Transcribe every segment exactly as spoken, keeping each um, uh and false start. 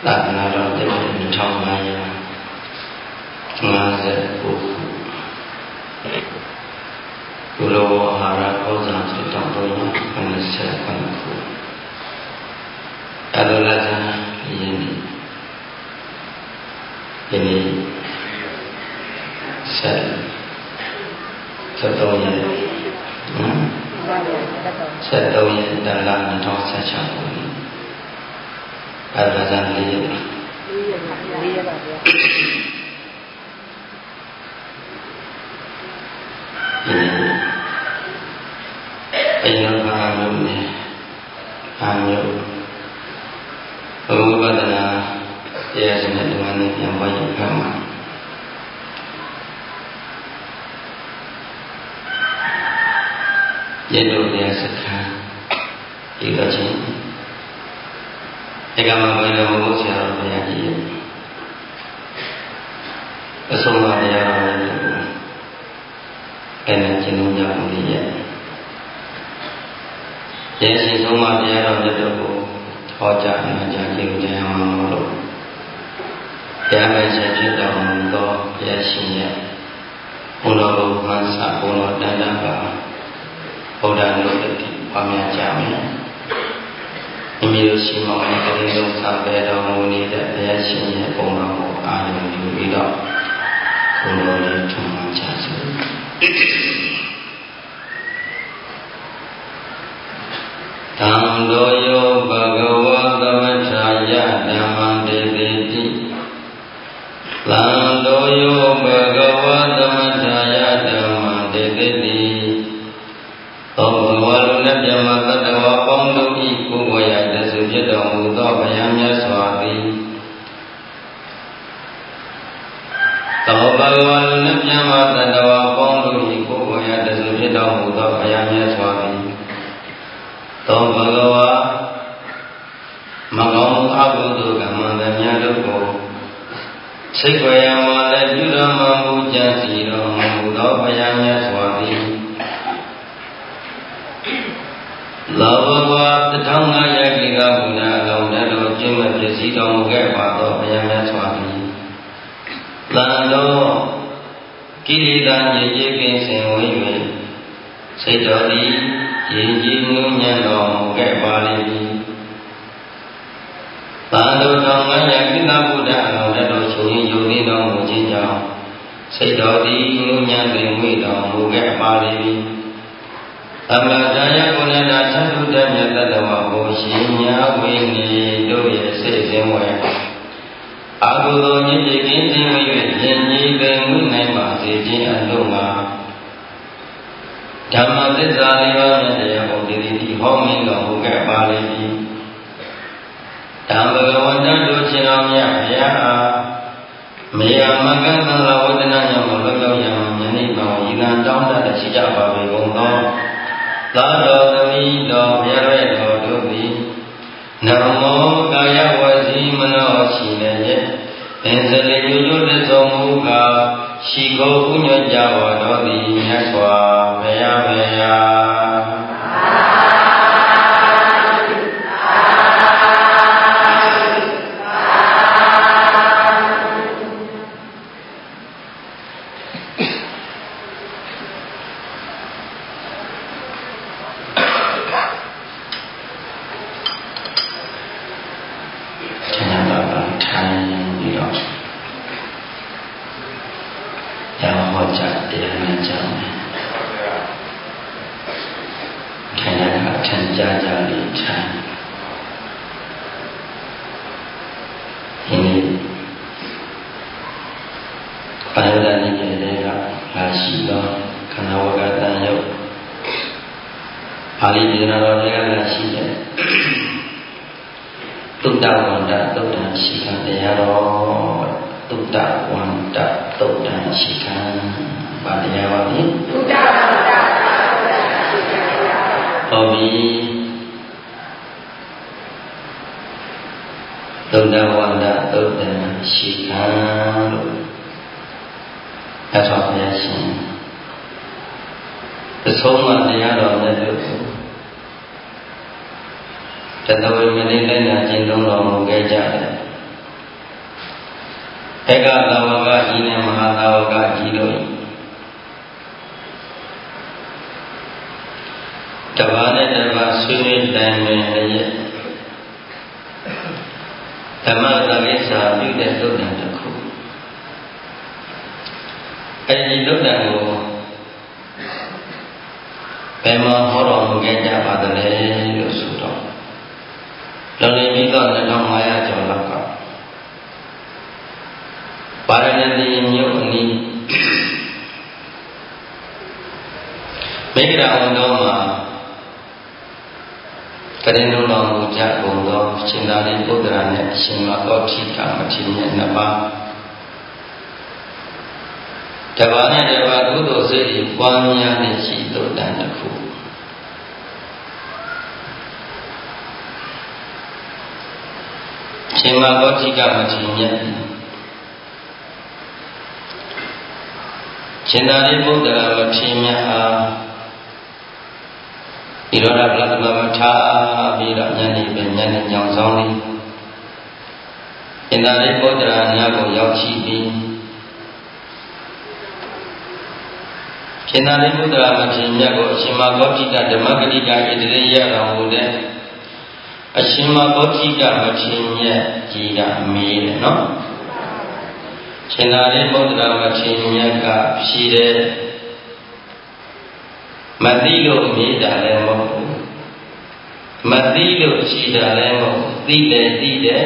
သာသနာတော်တစ်နှစ်တစ်ထောင်ငါးရာငါးဆယ်ကိုဘုလိုအာဟာရကောဇာစိတ်တော်တော်ကိုယ်ဆက်ပါခုအလိုလားသာယင်းဒီဒီနေ့ဆက်ဆက်တော်ရဲ့ဆက်တော်ရဲ့တလ၂၀၁၆ခုနှစ်အလိုလားသာလေးရက်လေးရက်ပါလေးရက်ပါဗျာအိမ်တော်ဘာလို့လဲအာမျိုးဘုရားဗဒနာတရားစနစ်တော်နဲ့ပြန်ပေါ်ရခါမှာရတော့တရားစခန်းဒီလိုချင်းဒီကမှာဘယ်လိုဘုရားဆရာတော်ဘုရားကြီးအဆုံးမတရားတော်လည်းအဲ့ဒါကျင့်လို့ရအောင်လေရဲ့ကျေးဇူးဆုံးမတရားတော်မြတ်တို့ကိုဟောကြားနာကြားကြည့်ကြရအောင်လို့တရားမဲ့ချက်ဖြစ်တော်မူသောဘုရားရှင်ရဲ့ဘုရားဘုရားဆာဘုရားတန်တန်ပါဘုရားလို့တည်ပါများကြမယ်မိမိတို့ရှိမောင်းတဲ့ကလေးတို့ဆောင်ပဲတော်မူနေတဲ့ဘုရားရှင်ရဲ့ဘုရားကိုအာရုံယူပြီးတော့ဘုရားလေးထုံးကြစို့သံတော်ယောဘဂဝါသမထာယဓမ္မံတေတိတိသံတော်ယောဘဂဝါသမထာယဓမ္မံတေတိတိသောဘဂဝါလူနဲ့မြမတတဝါပေါင်းတို့ဤကိုယ်ဝရတဆုဖြစ်တော်မူသောဘုရားမြတ်စွာသည်သောဘဂဝါလူနဲ့မြမတတဝါပေါင်းတို့ဤကိုယ်ဝရတဆုဖြစ်တော်မူသောဘုရားမြတ်စွာသည်သောဘဂဝါမကောင်းအကုသိုလ်ကမ္မန္တများတို့ကိုစိတ်ဝေယမလည်းပြုတော်မမူကြစီတော်မူသောဘုရားမြတ်စွာသည်လောဘဝတထောင်ငါးရာကိကဘုရားအလောင်းတတော်ကျင့်မဲ့ဖြစ်စီတော်မူခဲ့ပါသောဘုရားမြတ်စွာသည်တန်တော်ကိလေသာညစ်ကြေးကင်းစင်ဝေး၍စိတ်တော်သည်ရည်ကြည်နုညံ့တော်မူခဲ့ပါလိမ့်မည်။သာတော်တော်ငါယကိလဗုဒ္ဓအလောင်းတော်ရှင်ယုံနေတော်မူခြင်းကြောင့်စိတ်တော်သည်နုညံ့တွင်ဝေတော်မူခဲ့ပါလိမ့်မည်။အမလာတရားကုဏ္ဏသတ္တုတ္တမြတ်တတဝဘုရှင်ညာဝိနေတို့ရဲ့စိတ်စဉ်ဝဲအာဟုသောညစ်ကြေးကင်းခြင်းဝေ၍ယဉ်ကျေးပင်ဝိနိုင်ပါစေခြင်းအလို့မှာဓမ္မသစ္စာလေးပါးနဲ့တရားကိုဒီဒီဟောမင်းတော်မူခဲ့ပါလိမ့်မည်ဓမ္မဘဂဝန္တတို့ရှင်တော်မြတ်ဘုရားအားမေယမကံသံဃာဝတ္တနာညောလောကယံယနေ့မှာဤနာတောင်းတတ်ရှိကြပါပေကုန်သောသာတော်သမီးတော်ဘုရားရဲ့တော်တို့သည်နမောကာယဝစီမနောရှိလည်းအင်းစလေးညွညွလက်ဆောင်မူကားရှိကိုဥညွတ်ကြပါတော်သည်မြတ်စွာဘုရားဘုရားပါဠိဒေသနာတော်တွေကလည်းရှိတယ်သုတ္တဝန္တသုတ်တံရှိခံတရားတော်သုတ္တဝန္တသုတ်တံရှိခံပါတရားပါပြီသုတ္တဝန္တသုတ်တံရှိခံဟုတ်ပြီသုတ္တဝန္တသုတ်တံရှိခံလို့အဲ့ဆိုဘုရားရှင်အဆုံးမတရားတော်နဲ့လို့တတော်မင်းလေးလိုက်နာခြင်းလုံးတော်မူခဲ့ကြတယ် Eka Tawaka Ine Mahatawaka Jidoi Tabane Dava Suni Dhamma Haya Dhamma Dhamisa Bhikta Luddhan Takku Edi Luddhan Ko Bema Horo Mugeja Padale Yosuto Loni Mito Nidong Maya Jolaka Paranati Nyoni Megira Undoma Karino Muja Bundo Chinari Budrane Shima Okita Machine Naba Tabane Deva Gudo Siri Pwanya Nishito Dandaku Shima Okita Machine Chinari Buddha Machimya Irora Blatma Mata Bira Nyani Benyani Nyangzoni Chinari Buddha Nyago Yachibi Chinari Buddha Machimya Go Shima Gotita Dhammagadika Idriya Ramude Ashima Gotita Machimya Jiga Mire No Chinari Buddha Machimya Ka Shire Madilo Mida Lemo Madilo Shida Lemo Dide Dide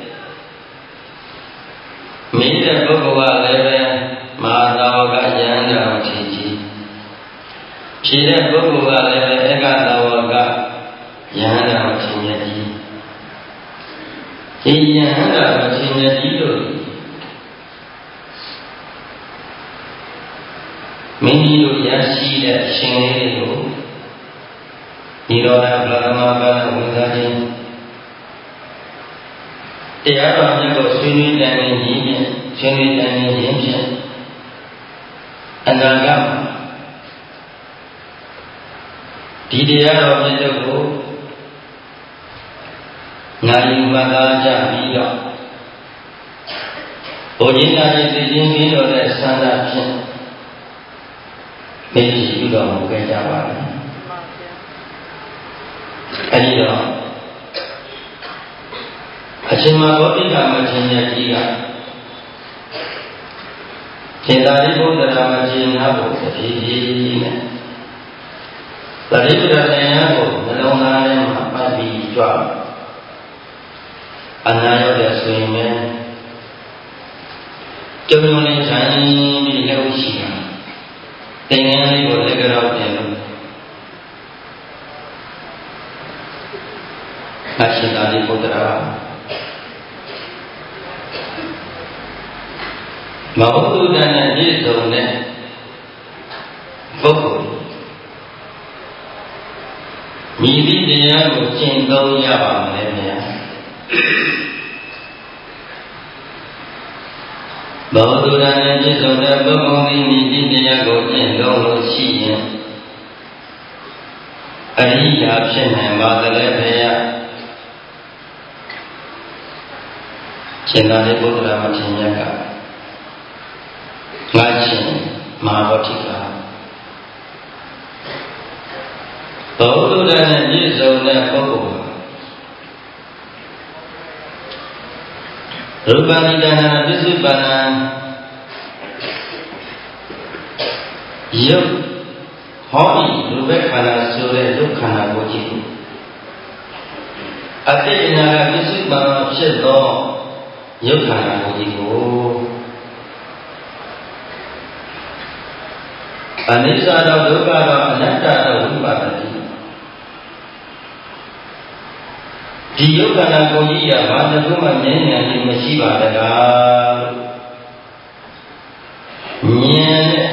Mida Bhagava Leve Mahadavaga Yanda Machiji Shire Bhagava Leve Eka Davaga Yanda Machimya Ji Yanda Machimya Ji Mini Yashi at Shingo Nirona Brahma Wizarding The Arab Swini Dani Yin, Swini Dani Yin, and Agam Didia of Yoko Nari Madaja Vida Ojina is the Yin of the Sanda Maybe you don't get that one. And you know, Achima Bodhika Machina Giga Kendari Bodhara Machina Bodhina The Rivera Nayago, the Lona might be dropped. And now they're swimming. Don't only tiny little Shia. Tengah ni boleh kerap dia. Kasih tadi putra. Mau tu dan jadi zone. Bukul. Mili dia mungkin tahu ya apa mereka. Mau tu dan jadi zone bukul ini dia gojen dulu sih. Hari apa sih madalnya dia. Cina ni putra macamnya kan. Ngaji mahabatika. Mau tu dan jadi zone bukul. Rupani dana bisubana Yuk Hoi Rupek kana sure Ruk kana boji Ate inaga bisubana Psheto Yuk kana boji ko Anisa da duka da anatta da rupatati Di yuk kana boji ya Bada kuma nyanya Di mashiba daga Nyanya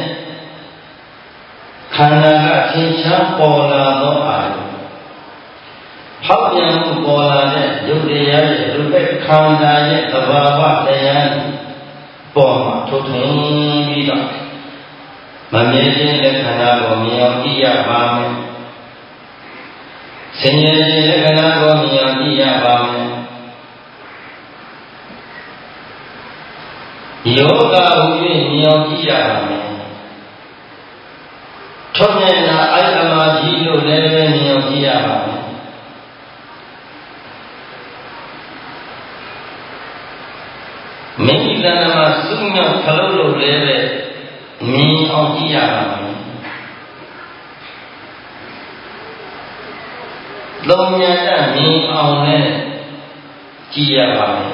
Khana Kinsha Pola no Ayu How young Pola Yudia Rupek Khanda Yet Ababa Dayan Poma Totin Vida Mamedi Lekana Gomia Iya Bame Senyaji Lekana Gomia Iya Bame ယောဂဟူ၍မြင်အောင်ကြည့်ရပါမယ်ထွတ်မြတ်တာအိုက်အမာကြီးလို့လည်းပဲမြင်အောင်ကြည့်ရပါမယ်မိမိတဏ္ဍမှာစုမြောက်ခလုံးလို့လည်းပဲမြင်အောင်ကြည့်ရပါမယ်သုံးညတမြင်အောင်လည်းကြည့်ရပါမယ်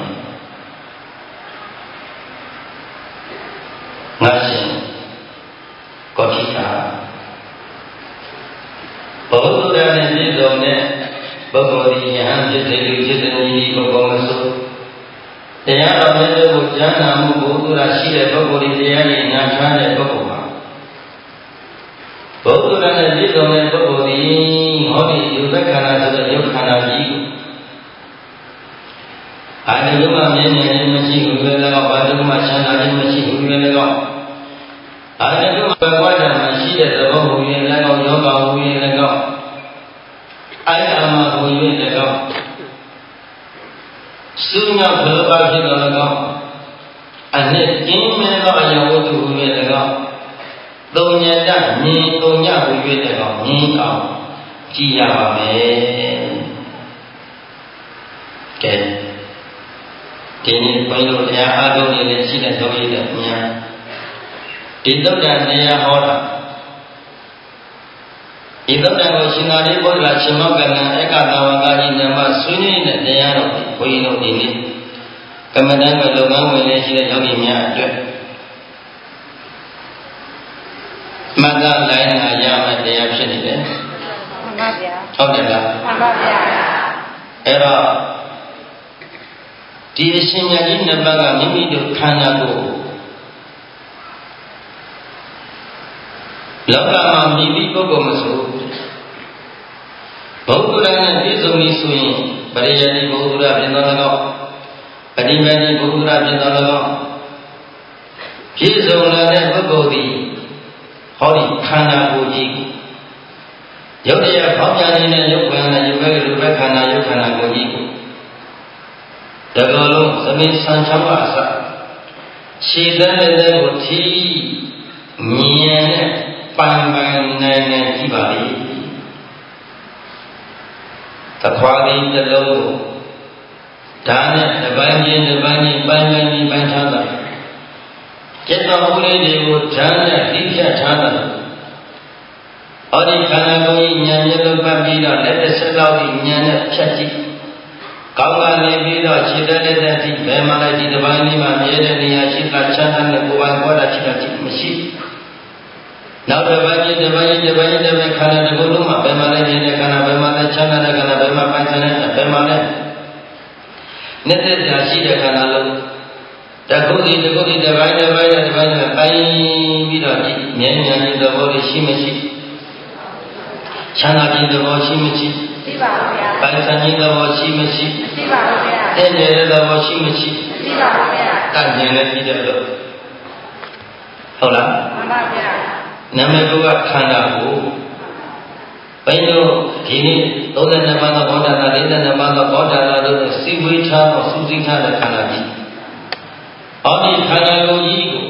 ငါရှင်ကောတိတာဘုရားနဲ့ပြည့်စုံတဲ့ပုဂ္ဂိုလ်ဒီယဟန်ဖြစ်တဲ့လူဖြစ်တဲ့ညီပုဂ္ဂိုလ်မဆိုတရားတော်နဲ့ကိုဉာဏ်နာမှုဘုရားရှိတဲ့ပုဂ္ဂိုလ်ဒီတရားနဲ့နာထားတဲ့ပုဂ္ဂိုလ်ပါဘုရားနဲ့ပြည့်စုံတဲ့ပုဂ္ဂိုလ်ဒီဟောဒီယုတ်ခန္ဓာဆိုတဲ့ယုတ်ခန္ဓာကြီးကိုအာရုံမှမြင်မြင်ခြင်းမရှိဘူးလေလည်းဘာတုမှချမ်းသာခြင်းမရှိဘူးလေလည်းအာရုံမှဘဝတည်းမှာရှိတဲ့သဘောဟူရင်လည်းကောယောဂဟူရင်လည်းကောအာယအမဟူရင်လည်းကောစုမြောက်ဘလောကဖြစ်တော်လည်းကောအနှစ်ကျင်းမဲ့သောအယဝတ္ထုဟူရင်လည်းကောသုံးညတမြင်သုံးညဟူ၍လည်းကောမြင်အောင်ကြည့်ရပါမယ်ကဲဒီနေ့ဘုန်းကြီးတို့တရားအားထုတ်နေတဲ့ရှိတဲ့တော်ရည်တဲ့များဒီသုတ္တန်တရားဟောတာဒီသုတ္တန်ကိုရှင်သာရိပုတ္တရာရှင်မောက္ကလံဧကနာဝကာကြီးညမဆွေးနွေးတဲ့တရားတော်ဘုန်းကြီးတို့ဒီနေ့ကမ္မဋ္ဌာန်းကိုလုပ်ငန်းဝင်နေရှိတဲ့ယောဂီများအတွက်မှတ်သားလိုက်နာရမယ့်တရားဖြစ်နေတယ်မှန်ပါဗျာဟုတ်တယ်လားမှန်ပါဗျာအဲ့တော့ဒီအရှင်မြတ်ကြီးနှစ်ပါးကမိမိတို့ခန္ဓာကိုလောကမှာမြည်ပြီးပုဂ္ဂိုလ်မဆိုဘုရားနဲ့ပြည့်စုံပြီဆိုရင်ပရိယတိဘုရားပြင်တော်၎င်းပฏิမတိဘုရားပြင်တော်၎င်းပြည့်စုံလာတဲ့ပုဂ္ဂိုလ်သည်ဟောဒီခန္ဓာကိုယ်ကြီးရုပ်တရားဖောက်ပြန်နေတဲ့ရုပ်ခန္ဓာရုပ်ပဲရုပ်ပဲခန္ဓာရုပ်ခန္ဓာကိုယ်ကြီးကိုတကယ်လို့သမိဆံချောင်းအစရှည်တဲ့တဲ့ကိုထီးမြင်တဲ့ပန်ပန်နိုင်နိုင်ကြည့်ပါလေသခွားလေးတစ်လုံးကိုဒါနဲ့တပန်းချင်းတပန်းချင်းပန်းပန်းချင်းပန်းထားတာကျက်တော်ဦးလေးတွေကိုဓာတ်နဲ့ထိဖြတ်ထားတာအော်ဒီခန္ဓာကိုယ်ကြီးဉာဏ်မျက်လုံးပတ်ပြီးတော့လက်တစ်စက်လောက်ကြီးဉာဏ်နဲ့ဖြတ်ကြည့်ကောင်းကနေပြီးတော့ခြေတက်လက်တက်ထိဘယ်မှာလဲဒီတပိုင်းလေးမှာမြဲတဲ့နေရာရှိတာချမ်းသာတဲ့ကိုယ်ပိုင်ပေါ်တာရှိတာရှိမရှိနောက်တစ်ပိုင်းကြီးတစ်ပိုင်းကြီးတစ်ပိုင်းကြီးတစ်ပိုင်းခန္ဓာတစ်ခုလုံးမှာဘယ်မှာလဲနေတဲ့ခန္ဓာဘယ်မှာလဲချမ်းသာတဲ့ခန္ဓာဘယ်မှာပိုင်ဆိုင်တဲ့ဘယ်မှာလဲနေတဲ့ကြာရှိတဲ့ခန္ဓာလုံးတခုစီတခုစီတစ်ပိုင်းတစ်ပိုင်းတစ်ပိုင်းနဲ့ပိုင်းပြီးတော့ဒီမြဲမြံတဲ့သဘောတွေရှိမရှိချမ်းသာခြင်းသဘောရှိမရှိရှိပါဘူးဗျာပိုင်ဆိုင်ခြင်းသဘောရှိမရှိရှိပါဘူးဗျာတဲ့တဲ့သဘောရှိမရှိရှိပါဘူးဗျာတန်ကျင်လည်းရှိတယ်လို့ဟုတ်လားမှန်ပါဗျာနာမည်ကခန္ဓာကိုဘယ်လိုဒီနေ့သုံး၂ပါးသောဘောဓနာ၄၂ပါးသောဘောဓနာတို့နဲ့စိတ်ဝေးထားသောစူးစိထားတဲ့ခန္ဓာကြီးဟောဒီခန္ဓာကိုယ်ကြီးကို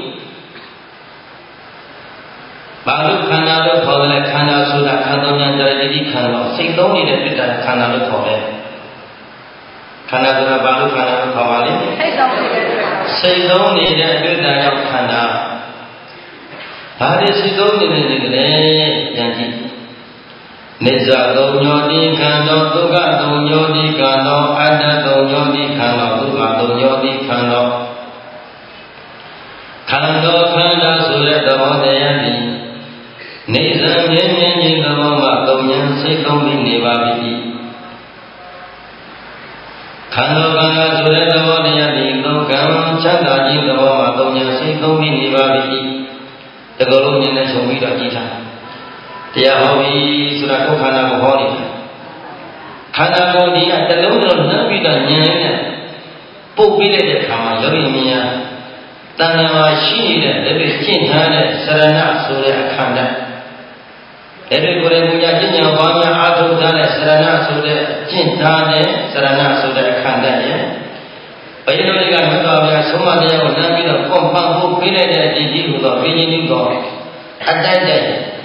ဘာလို့ခန္ဓာလို့ခေါ်လဲခန္ဓာဆိုတာခန္ဓာဉာဏ်တရတိခန္ဓာစိတ်သုံးနေတဲ့ပြစ်တာခန္ဓာလို့ခေါ်တယ်ခန္ဓာဆိုတာဘာလို့ခန္ဓာလို့ခေါ်ပါလဲစိတ်သုံးနေတဲ့စိတ်သုံးနေတဲ့ပြစ်တာရောက်ခန္ဓာဘာတွေစိတ်သုံးနေတဲ့လဲဉာဏ်ကြီးနိစ္စသုံးညောတိခန္ဓာဒုက္ခသုံးညောတိခန္ဓာအတ္တသုံးညောတိခန္ဓာဒုက္ခသုံးညောတိခန္ဓာခန္ဓာခန္ဓာဆိုတဲ့သဘောတရားသည်နေဇံမြင်မြင်ခြင်းသဘောမှာသုံးဉာဏ်စိတ်သုံးပြီးနေပါပြီခန္ဓာခန္ဓာဆိုတဲ့သဘောတရားသည်ဒုက္ခချမ်းသာခြင်းသဘောမှာသုံးဉာဏ်စိတ်သုံးပြီးနေပါပြီတကယ်လို့ဉာဏ်နဲ့ခြုံပြီးတော့ကြည့်ထားတရားဟောပြီဆိုတာဒုက္ခခန္ဓာကိုဟောနေတာခန္ဓာကိုယ်ဒီကတလုံးလုံးနှပ်ပြီးတော့ဉာဏ်နဲ့ပုတ်ပြီးတဲ့အခါမှာယောဂီမြင်တဏှာမှာရှိနေတဲ့ဒါပေကျင့်ထားတဲ့စရဏဆိုတဲ့အခန္ဓာဒါတွေကိုယ်ကိုယ်ကကျင့်ကြံပွားများအားထုတ်ထားတဲ့စရဏဆိုတဲ့ကျင့်ထားတဲ့စရဏဆိုတဲ့အခန္ဓာရဲ့ဘယ်လိုလဲကမြတ်စွာဘုရားဆုံးမတရားကိုလမ်းပြီးတော့ပုံပန်းဖို့ပေးလိုက်တဲ့အချိန်ကြီးဟူသောပြင်းရင်းသောအတိုက်တိုက်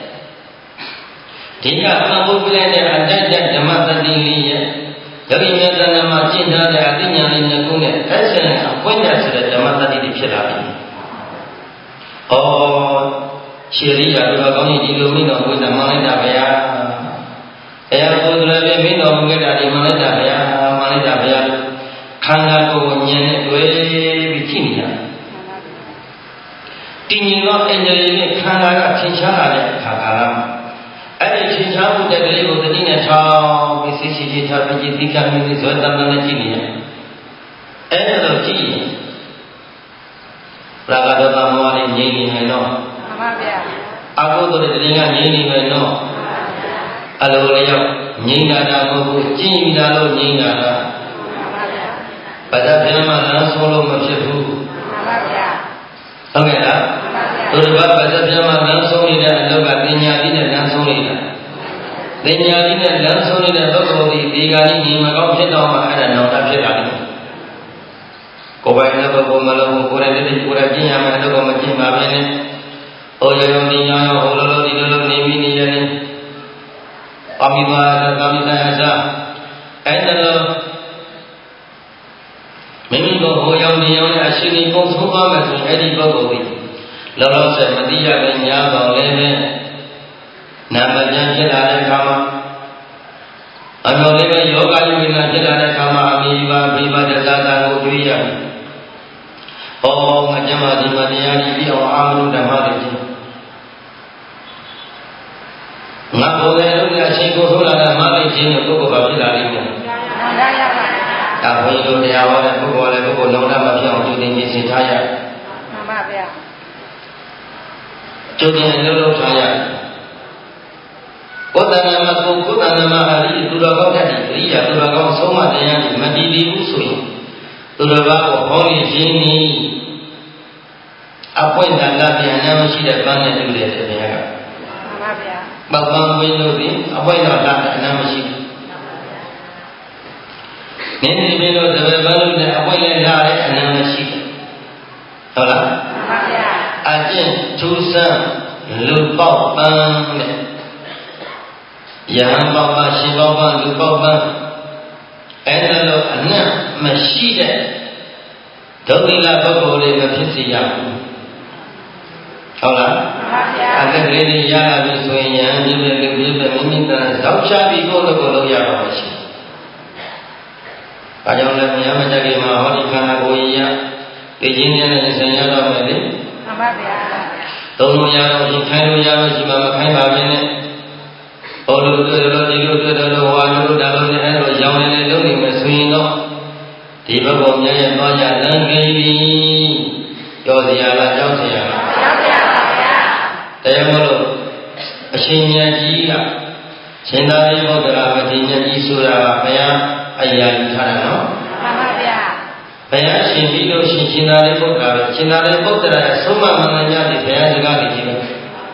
ဒီကပန်းဖို့ပေးလိုက်တဲ့အတိုက်တိုက်ဓမ္မသတိလေးရဲ့ယောဂီများတဏ္ဍာမှာကျင့်ထားတဲ့အသိဉာဏ်လေးနှစ်ခုနဲ့အဲ့ဆင်အပွင့်ရဆိုတဲ့ဓမ္မသတိတွေဖြစ်လာပြီ။ဩရှေရိယာဘုရားကောင်းကြီးဒီလိုမိတော်ဘုရားမှန်လိုက်တာဗျာ။တရားကိုယ်တော်လည်းမိတော်ဘုရားဒီမှန်လိုက်တာဗျာမှန်လိုက်တာဗျာခန္ဓာကိုယ်ကိုဉာဏ်နဲ့တွေ့ပြီးကြည့်နေရတယ်။တည်ငြိမ်သောအဉ္ဇဉ်နဲ့ခန္ဓာကထင်ရှားလာတဲ့အခါကာလအဲ့ဒီထင်ရှားမှုတဲ့ကလေးကိုတတိနဲ့ထောင်းပြီးစိတ်ရှိရှိထားပြီးကြည့်သိကမြင်ဇွဲတမ်းတမ်းနဲ့ကြည့်နေရတယ်။အဲ့ဒါတော့ကြည့်ရင်ရာဂဒေါသမောဟလေးငြိမ်နေမယ်နော်။မှန်ပါဗျာ။အကုသိုလ်တဲ့တရင်ကငြိမ်နေမယ်နော်။မှန်ပါဗျာ။အလိုလျောက်ငြိမ်တာတာမဟုတ်ဘူးကြည့်ပြီးသားလို့ငြိမ်တာလား။မှန်ပါဗျာ။ဘာသာပြန်မှလမ်းဆုံးလို့မဖြစ်ဘူး။မှန်ပါဗျာ။ဟုတ်ကဲ့လား။သူတို့ကဘာသာပြန်မှလမ်းဆုံးနေတဲ့အလောက်ကပညာပြီးနဲ့လမ်းဆုံးနေတာပညာပြီးနဲ့လမ်းဆုံးနေတဲ့ပုဂ္ဂိုလ်ဒီဒီကနေ့ညီမကောင်းဖြစ်တော့မှအဲ့ဒါနောင်တဖြစ်လာတယ်ကိုယ်ပိုင်တဲ့ပုဂ္ဂိုလ်မလို့ကိုယ်ရဲ့တည်းကိုယ်ရဲ့ကျင့်ရမယ်လို့ကမကျင့်ပါဘဲနဲ့ဟိုရောဒီညောဟိုလိုလိုဒီလိုလိုနေပြီးနေရတယ်အမိဘာသာမိသားအစားအဲ့ဒါလို့မိမိကိုဟိုရောဒီရောနဲ့အရှင်ကြီးပုံဆုံးသွားမယ်ဆိုရင်အဲ့ဒီပုဂ္ဂိုလ်ကြီးလောလောဆယ်မတိရပဲညာတော်လည်းပဲနာမကျန်ဖြစ်လာတဲ့အခါမှာအမျိုးလေးပဲယောဂယုဝိနာဖြစ်လာတဲ့အခါမှာအမိဘဘိဘတသာသာကိုတွေ့ရတယ်။ဟောငါကျမဒီမတရားကြီးပြီးအောင်အာမရုဓမ္မတွေကျင့်ငါဘုရားတို့ကအချိန်ကိုထိုးလာတဲ့မာလိခြင်းနဲ့ပုဂ္ဂိုလ်ပါဖြစ်လာလိမ့်မယ်။မှန်ပါရပါဗျာ။ဒါဘုန်းကြီးတို့တရားဟောတဲ့ပုဂ္ဂိုလ်လည်းပုဂ္ဂိုလ်လုံးဝမဖြစ်အောင်ကြိုတင်ပြင်ဆင်ထားရ။မှန်ပါဗျာ။ကြိုတင်လုံးလုံးထားရ။ကိုယ်တဏ္ဍာမှာကိုယ်ကိုယ်တဏ္ဍာမှာအရိသူတော်ကောင်းတဲ့ဒီအရိယာသူတော်ကောင်းဆုံးမတရားကြီးမတည်တည်ဘူးဆိုရင်သူတော်ဘာကိုဟောနေခြင်းနီးအပွင့်တန်တာပြန်အနာမရှိတဲ့ပန်းနဲ့တူတယ်တဲ့ဘုရားကမှန်ပါဗျာပပန်းဝင်းလို့ဒီအပွင့်တော်တာအနာမရှိဘူးနင်းဒီပြီးတော့တပည့်ပန်းလို့နဲ့အပွင့်လည်းလာတဲ့အနာမရှိဘူးဟုတ်လားမှန်ပါဗျာအကျင့်ထူးဆန်းလူပေါက်ပန်းနဲ့ယဟန်ပေါပါရှင်ပေါပါလူပေါပါအဲ့ဒါလို့အနတ်မရှိတဲ့ဒုတိယပုဂ္ဂိုလ်တွေမဖြစ်စေရဘူးဟုတ်လားမှန်ပါဗျာအတက်ကလေးတွေရလာပြီဆိုရင်ယဟန်ပြည့်ပြည့်လူပြည့်ပြည့်မိမိတန်ဇောက်ချပြီးကိုယ်တို့ကိုလုပ်ရပါမယ်ရှင်ဒါကြောင့်လည်းမြတ်မတက်ကမှာဟောဒီခန္ဓာကိုယ်ကြီးရသိချင်းနဲ့ဆင်ရတော့မယ်လေမှန်ပါဗျာသုံးလို့ရတော့ဒီခိုင်းလို့ရလို့ရှိမှမခိုင်းပါဘဲနဲ့ဟောလို့တွေ့လို့ဒီလိုတွေ့လို့ဟောလို့ဒါလို့လည်းအဲ့လိုရောင်းနေနေလုံးနေမယ်ဆိုရင်တော့ဒီဘက်ကမြတ်ရဲ့သွားကြလမ်းကြီးပြီကြောက်စရာလားကြောက်စရာလားကြောက်စရာပါဗျာတရားမလို့အရှင်မြတ်ကြီးကရှင်သာရိပုတ္တရာမထေရကြီးဆိုတာကဘုရားအရာယူထားတာနော်မှန်ပါဗျာဘုရားရှင်ပြီးလို့ရှင်ရှင်သာရိပုတ္တရာပဲရှင်သာရိပုတ္တရာရဲ့ဆုံးမမှန်မှန်များတဲ့ဘုရားစကားတွေကြီးပဲ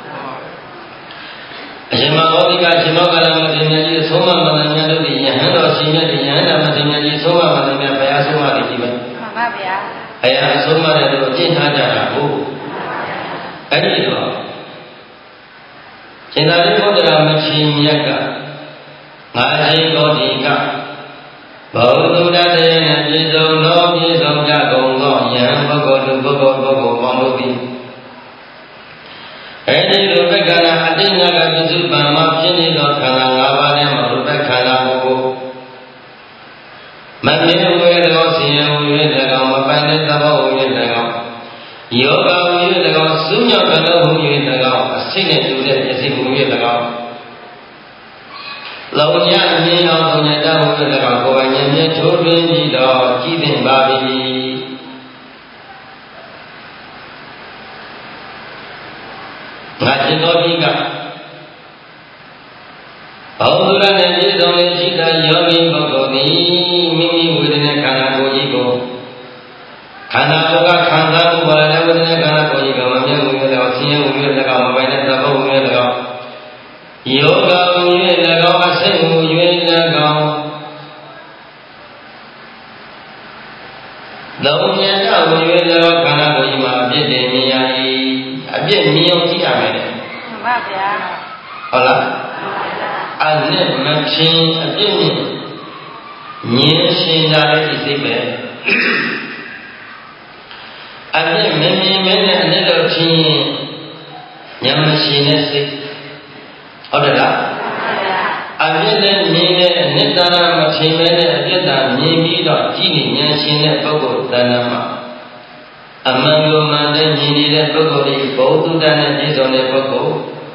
အရှင်မဂေါတိကရှင်မောကလမထေရကြီးဆုံးမမှန်မှန်များတို့ဒီယဟန်တော်ရှင်မြတ်ဒီယဟန်တော်မထေရကြီးဆုံးမမှန်မှန်များဘုရားဆုံးမတွေကြီးပဲမှန်ပါဗျာအရာဆုံးမတဲ့တို့ကျင့်ထားကြတာဟုတ်အဲ့ဒီတော့ရှင်သာရိပုတ္တရာမထေရမြတ်ကငါအရှင်ဂေါတိကဘောဓုဒ္ဒတေနပြေဆုံးသောပြေဆုံးကြကုန်သောယဟန်ပုဂ္ဂိုလ်လူပုဂ္ဂိုလ်ပုဂ္ဂိုလ်ပေါင်းတို့သည်အဲ့ဒီလိုဘက်ကနာအတိတ်ကပြစုပန်မှာဖြစ်နေသောခန္ဓာ၅ပါးထဲမှာဘက်ခန္ဓာကိုမမြဲဝေသောဆင်းရဲဝေ၎င်းမပန်းတဲ့သဘောဝေ၎င်းယောဂဝေ၎င်းသုညကလောဝေ၎င်းအစိတ်နဲ့တူတဲ့ပစ္စည်းဝေ၎င်းလောညမြင်အောင်သုံးရတဝေ၎င်းကိုယ်ပိုင်ဉာဏ်ဖြင့်ထိုးထွင်းပြီးတော့ကြည်သင်ပါပြီငါရှင်တော်ကြီးကဘောဓုရနဲ့ပြည့်စုံတဲ့ရှိတာယောဂီပုဂ္ဂိုလ်သည်မိမိဝေဒနာခန္ဓာကိုယ်ကြီးကိုခန္ဓာကိုယ်ကခံစားမှုပေါ်လာတဲ့ဝေဒနာခန္ဓာကိုယ်ကြီးကမမြဲဘူးလေတော့ဆင်းရဲမှုလေတော့မပိုင်တဲ့သဘောမှုလေတော့ယောဂမှုလေတော့အစိတ်မှုရွေးလေတော့လုံးမြတ်တော့ဝင်၍လည်းခန္ဓာကိုယ်ကြီးမှာအပြစ်တင်မြင်ရ၏အပြစ်မြင်အောင်ကြည့်ရမယ်တဲ့မှန်ပါဗျာဟုတ်လားအနဲ့မချင်းအပြစ်မြင်မြင်ရှင်းတာလည်းဒီစိတ်ပဲအပြစ်မမြင်မဲနဲ့အနဲ့တော့ချင်းဉာဏ်မရှင်းတဲ့စိတ်ဟုတ်တယ်လားအပြစ်နဲ့မြင်တဲ့အနိတ္တရမထင်မဲနဲ့အပြစ်သာမြင်ပြီးတော့ကြည့်နေဉာဏ်ရှင်တဲ့ပုဂ္ဂိုလ်တဏ္ဍမှာအမှန်ကိုမှန်တဲ့မြင်နေတဲ့ပုဂ္ဂိုလ်ဒီဘုဒ္ဓတန်နဲ့ပြည့်စုံတဲ့ပုဂ္ဂိုလ်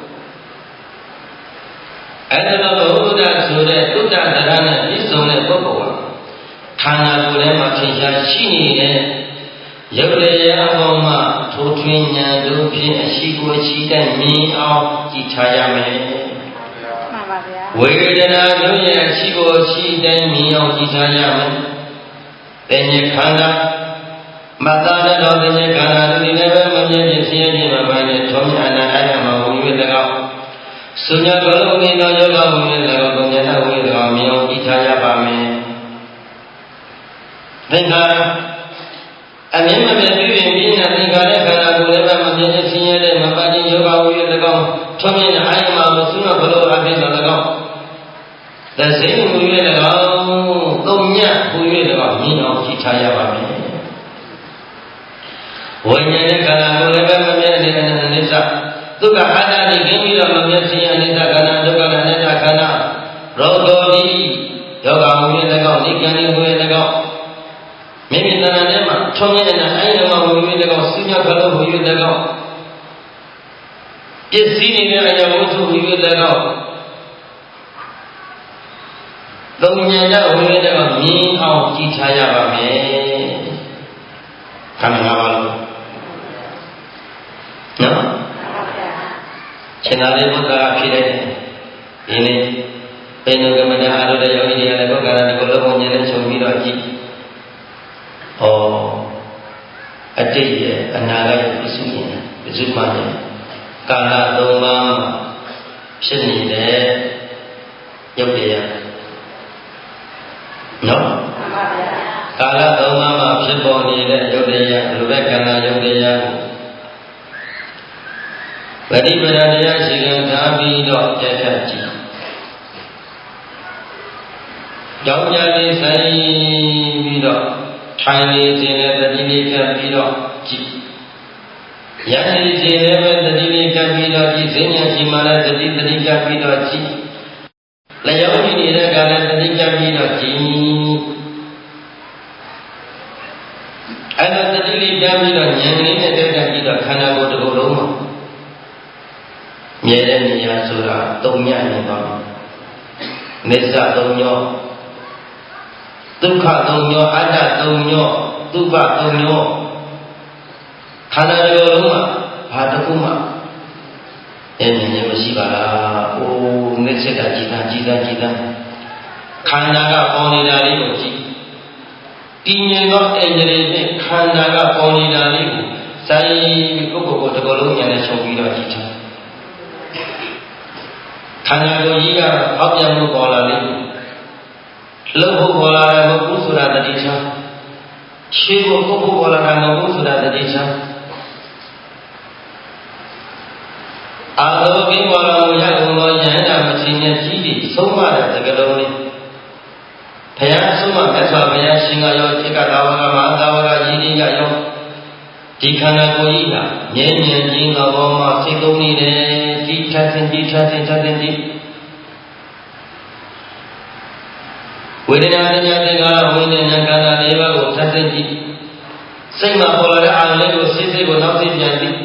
အဲ့ဒါတော့ဘုရားဆိုတဲ့သုတ္တတရားနဲ့ပြည့်စုံတဲ့ပုဂ္ဂိုလ်ဟာခန္ဓာကိုယ်ထဲမှာထင်ရှားရှိနေတဲ့ရုပ်တရားအပေါ်မှာထိုးထွင်းဉာဏ်တို့ဖြင့်အရှိကိုရှိတဲ့မြင်အောင်ကြည့်ထားရမယ်ဝေဒနာတို့ရဲ့အရှိကိုရှိတဲ့မြင်အောင်ကြည့်ထားရမယ်။တဏှခန္ဓာမတ္တတော်တဏှခန္ဓာတို့ဒီလည်းပဲမမြင်ဖြစ်ဖြစ်ဖြစ်မှာပဲနဲ့ထုံးမြအနာအယမှာဝင်၍၎င်းသုညကလုံးနေသောယောဂဝင်၍၎င်းဉာဏ်ဝင်၎င်းမြင်အောင်ကြည့်ထားရပါမယ်။သင်္ခါရအမြင်မပြည့်ပြည့်ပြည့်နဲ့သင်္ခါရခန္ဓာကိုလည်းပဲမမြင်ဖြစ်ဖြစ်တဲ့မပါခြင်းယောဂဝင်၍၎င်းထုံးမြအယမှာမသုညကလုံးအဖြစ်တော်၎င်းသစိတ်ဟူ၍၎င်းသုံးညဟူ၍၎င်းမြင်အောင်ကြည့်ထားရပါမယ်ဝိညာဉ်နဲ့ခန္ဓာကိုယ်လည်းပဲမမြဲတဲ့အနိစ္စဒုက္ခအတ္တနဲ့ခင်ပြီးတော့မမြဲခြင်းအနိစ္စခန္ဓာဒုက္ခနဲ့အနိစ္စခန္ဓာရောဂောတိယောဂဟူ၍၎င်းဒီကံဒီဟူ၍၎င်းမိမိတဏ္ဍာထဲမှာထုံးနေတဲ့အိမ်မှာဟူ၍၎င်းစိညာခလုံးဟူ၍၎င်းပစ္စည်းနေတဲ့အရာဝတ္ထုဟူ၍၎င်းသုံးဉာဏ်တော့ဝင်ရတော့မြင်အောင်ကြည့်ထားရပါမယ်ခန္ဓာ၅ပါးလို့နော်ခြေနာလေးဘုရားဖြေလိုက်တယ်ဒီနေ့ဘယ်လိုကမ္မဋ္ဌာန်းအားထုတ်တဲ့ယောဂီတွေကလည်းဘုရားဒီကိုလုံးဝဉာဏ်နဲ့ခြုံပြီးတော့ကြည့်ဩအတိတ်ရဲ့အနာဂတ်ရဲ့ပြည့်စုံခြင်းပြည့်စုံမှရဲ့ကာလသုံးပါးမှာဖြစ်နေတဲ့ရုပ်တရားနော်ကာလသုံးပါးမှာဖြစ်ပေါ်နေတဲ့ယုတ်တရားလူပဲခန္ဓာယုတ်တရားကိုပฏิပဒါတရားရှိခံထားပြီးတော့ကြက်ကြက်ကြည့်ကြောင်းကြလေးဆိုင်ပြီးတော့ထိုင်နေခြင်းနဲ့တတိလေးကပ်ပြီးတော့ကြည့်ရန်နေခြင်းနဲ့ပဲတတိလေးကပ်ပြီးတော့ကြည့်ဈဉ္ညာရှိမှလည်းတတိတတိကပ်ပြီးတော့ကြည့်လျောင်းကြည့်နေတဲ့ကလည်းတတိကပ်ပြီးတော့ကြည့်အဲ့တော့တတိလေးကပ်ပြီးတော့ဉာဏ်ကလေးနဲ့တက်ကပ်ပြီးတော့ခန္ဓာကိုယ်တစ်ခုလုံးမှာမြဲတဲ့နေရာဆိုတာသုံးညနေပါနိစ္စသုံးညောဒုက္ခသုံးညောအတ္တသုံးညောဒုက္ခသုံးညောခန္ဓာတစ်ခုလုံးမှာဘာတစ်ခုမှအဲ့ဒီဉာဏ်မရှိပါလားအိုးနိစ္စတာကြည်သာကြည်သာကြည်သာခန္ဓာကပေါ်နေတာလေးကိုကြည့်တည်ငြိမ်သောအင်္ဂလိပ်နဲ့ခန္ဓာကပေါ်နေတာလေးကိုစိုင်းပြီးပုဂ္ဂိုလ်ကိုတစ်ခုလုံးဉာဏ်နဲ့ချုပ်ပြီးတော့ကြည့်ထားခန္ဓာကိုယ်ကြီးကအောက်ပြန်မှုပေါ်လာလိမ့်မယ်လှုပ်ဖို့ပေါ်လာတယ်မဟုတ်ဘူးဆိုတာတတိချာရှေးဖို့ပုပ်ဖို့ပေါ်လာတာမဟုတ်ဘူးဆိုတာတတိချာအာလောကိပေါ်လာလို့ရကုန်သောယဟန္တာမချင်းနဲ့ကြီးပြီးဆုံးမတဲ့တကယ်လုံးလေးဘုရားဆုံးမမြတ်စွာဘုရားရှင်ကရောจิตကသာဝကမဟာသာဝကယဉ်ကြီးကရောဒီခန္ဓာကိုယ်ကြီးကမြဲမြံခြင်းသောဘောမှာစိတ်ကုန်နေတယ်ဒီထပ်စဉ်ဒီထပ်စဉ်ထပ်စဉ်ဒီဝေဒနာပညာသင်္ခါရဝိညာဉ်ခန္ဓာ၄ပါးကိုထပ်စဉ်ကြည့်စိတ်မှာပေါ်လာတဲ့အာရုံလေးကိုစိတ်စိတ်ကိုနောက်သိပြန်ကြည့်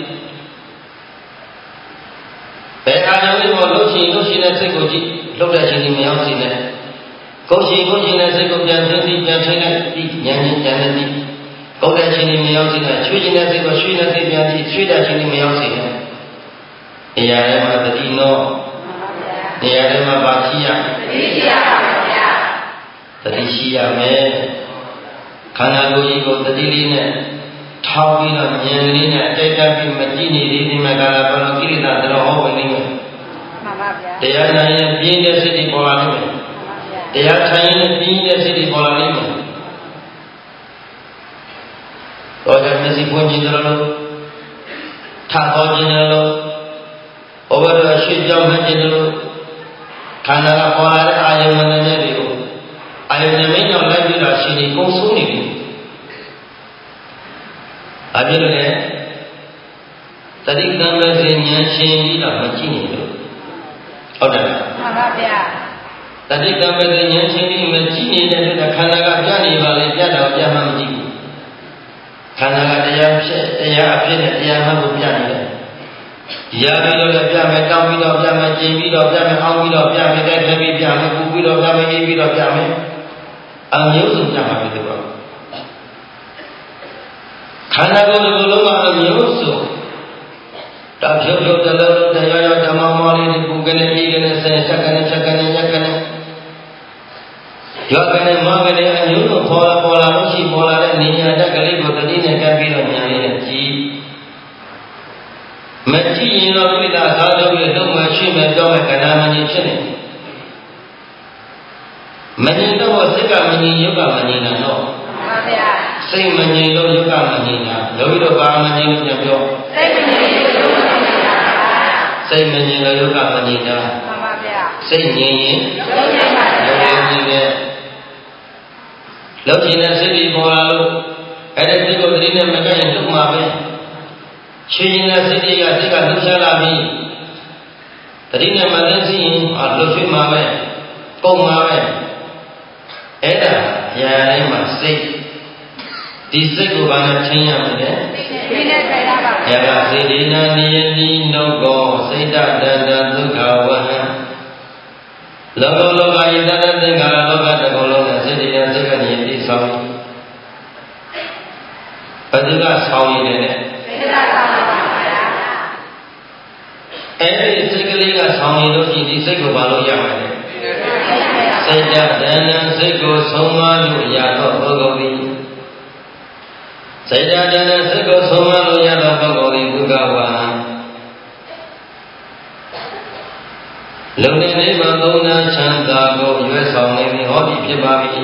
ဘယ်အာရုံလေးကိုလှုပ်ရှင်လှုပ်ရှင်တဲ့စိတ်ကိုကြည့်လှုပ်တဲ့ချိန်ကြီးမရောက်စေနဲ့ကိုယ်ရှင်ကိုယ်ရှင်တဲ့စိတ်ကိုပြန်သိသိပြန်ထိလိုက်ဒီဉာဏ်ချင်းဉာဏ်နဲ့ဒီကိုယ်တဲ့ချိန်ကြီးမရောက်စေနဲ့ချွေးခြင်းတဲ့စိတ်ကိုချွေးတဲ့စိတ်ပြန်ကြည့်ချွေးတဲ့ချိန်ကြီးမရောက်စေနဲ့နေရာထဲမှာတတိနောနေရာထဲမှာပါရှိရတတိရှိရပါဗျာတတိရှိရမယ်ခန္ဓာကိုယ်ကြီးကိုတတိလေးနဲ့ထောက်ပြီးတော့ဉာဏ်လေးနဲ့တိုက်တက်ပြီးမကြည့်နေသေးသေးမှကာလပေါ်လို့ကိရိတာတော်ဟောဝင်နေမယ်မှန်ပါဗျာတရားနိုင်ရင်ပြင်းတဲ့စိတ်တွေပေါ်လာလိမ့်မယ်မှန်ပါဗျာတရားထိုင်ရင်ပြင်းတဲ့စိတ်တွေပေါ်လာလိမ့်မယ်မျက်စိပွင့်ခြင်းတယ်လို့ထတော်ခြင်းတယ်လို့ဘဝတော်ရွှေ့ပြောင်းခြင်းတယ်လို့ခန္ဓာကပေါ်လာတဲ့အာယုံနဲ့မြတ်တွေကိုအာယုံနဲ့မြတ်ကြောင့်လိုက်ပြီးတော့ရှင်ဒီကုံဆုံးနေပြီအပြည့်လို့လေတတိကံမဲ့စဉ်ဉာဏ်ရှင်ပြီးတော့မကြည့်နေလို့ဟုတ်တယ်မှန်ပါဗျာတတိကံမဲ့စဉ်ဉာဏ်ရှင်ပြီးမကြည့်နေတဲ့အတွက်ခန္ဓာကပြနေပါလေပြတော့ပြမှမကြည့်ဘူးခန္ဓာကတရားဖြစ်တရားအဖြစ်နဲ့တရားမှကိုပြနေတယ်ရပြီးတော့လည်းပြမယ်တောင်းပြီးတော့ပြမယ်ကျင်ပြီးတော့ပြမယ်အောင်းပြီးတော့ပြမယ်တိုက်ခဲ့ပြီးပြမယ်ပူပြီးတော့ပြမယ်အေးပြီးတော့ပြမယ်အမျိုးစုံပြမှာဖြစ်တယ်ပေါ့ခန္ဓာကိုယ်ကိုယ်လုံးကအမျိုးစုံတဖြုတ်ဖြုတ်တလုံးလုံးတရားရောဓမ္မမောလေးဒီပူကနေအေးကနေဆယ်ချက်ကနေချက်ကနေရက်ကနေရောကနေမောကနေအမျိုးစုံပေါ်လာပေါ်လာလို့ရှိပေါ်လာတဲ့နေညာတက်ကလေးကိုတတိနဲ့ကပ်ပြီးတော့ညာလေးနဲ့ကြည်မကြည့်ရင်တော့ပြိတ္တာသာတို့ရဲ့လုံးမှရှိမဲ့တော့မဲ့ကဏ္ဍမကြီးဖြစ်နေမငြိမ်တော့စိတ်ကမငြိမ်ရုပ်ကမငြိမ်တာတော့မှန်ပါဗျာစိတ်မငြိမ်လို့ရုပ်ကမငြိမ်တာလောဘတော့ဘာမငြိမ်လို့ပြန်ပြောစိတ်မငြိမ်လို့ရုပ်ကမငြိမ်တာစိတ်မငြိမ်လို့ရုပ်ကမငြိမ်တာမှန်ပါဗျာစိတ်ငြိမ်ရင်ရုပ်ငြိမ်ပါဗျာရုပ်ငြိမ်တယ်လောက်ကျင်တဲ့စိတ်ဒီပေါ်လာလို့အဲ့ဒီစိတ်ကိုသတိနဲ့မကပ်ရင်လုံးမှာပဲရှင်ရင်တဲ့စိတ်တွေကစိတ်ကလှုပ်ရှားလာပြီးတတိနဲ့မသိသိရင်အလှုပ်ရွှေ့မှာပဲပုံမှာပဲအဲ့ဒါရာတိုင်းမှာစိတ်ဒီစိတ်ကိုဘာနဲ့ထင်ရမလဲဒီနဲ့ထိုင်တာပါအဲ့ဒါစေဒီနာနိယတိနှုတ်ကောစိတ်တတန္တဒုက္ခဝဟံလောကလောကယတတသင်္ခါရလောကတကုလုံးနဲ့စေဒီနာစိတ်ကနိယတိဆောင်ဘယ်သူကဆောင်ရည်တယ်စိတ်ကဆောင်ပါပါဗျာအဲ့ဒီစိတ်ကလေးကဆောင်ရည်လို့ရှိရင်ဒီစိတ်ကိုဘာလို့ရမှာလဲစိတ်တဒန္တစိတ်ကိုဆုံးမလို့ရတော့ပုဂ္ဂိုလ်သည်စိတ်တဒန္တစိတ်ကိုဆုံးမလို့ရတော့ပုဂ္ဂိုလ်သည်ဒုက္ခဝဟံလုံနေနိဗ္ဗာန်သုံးနာချမ်းသာကိုရွယ်ဆောင်နေပြီဟောဒီဖြစ်ပါပြီ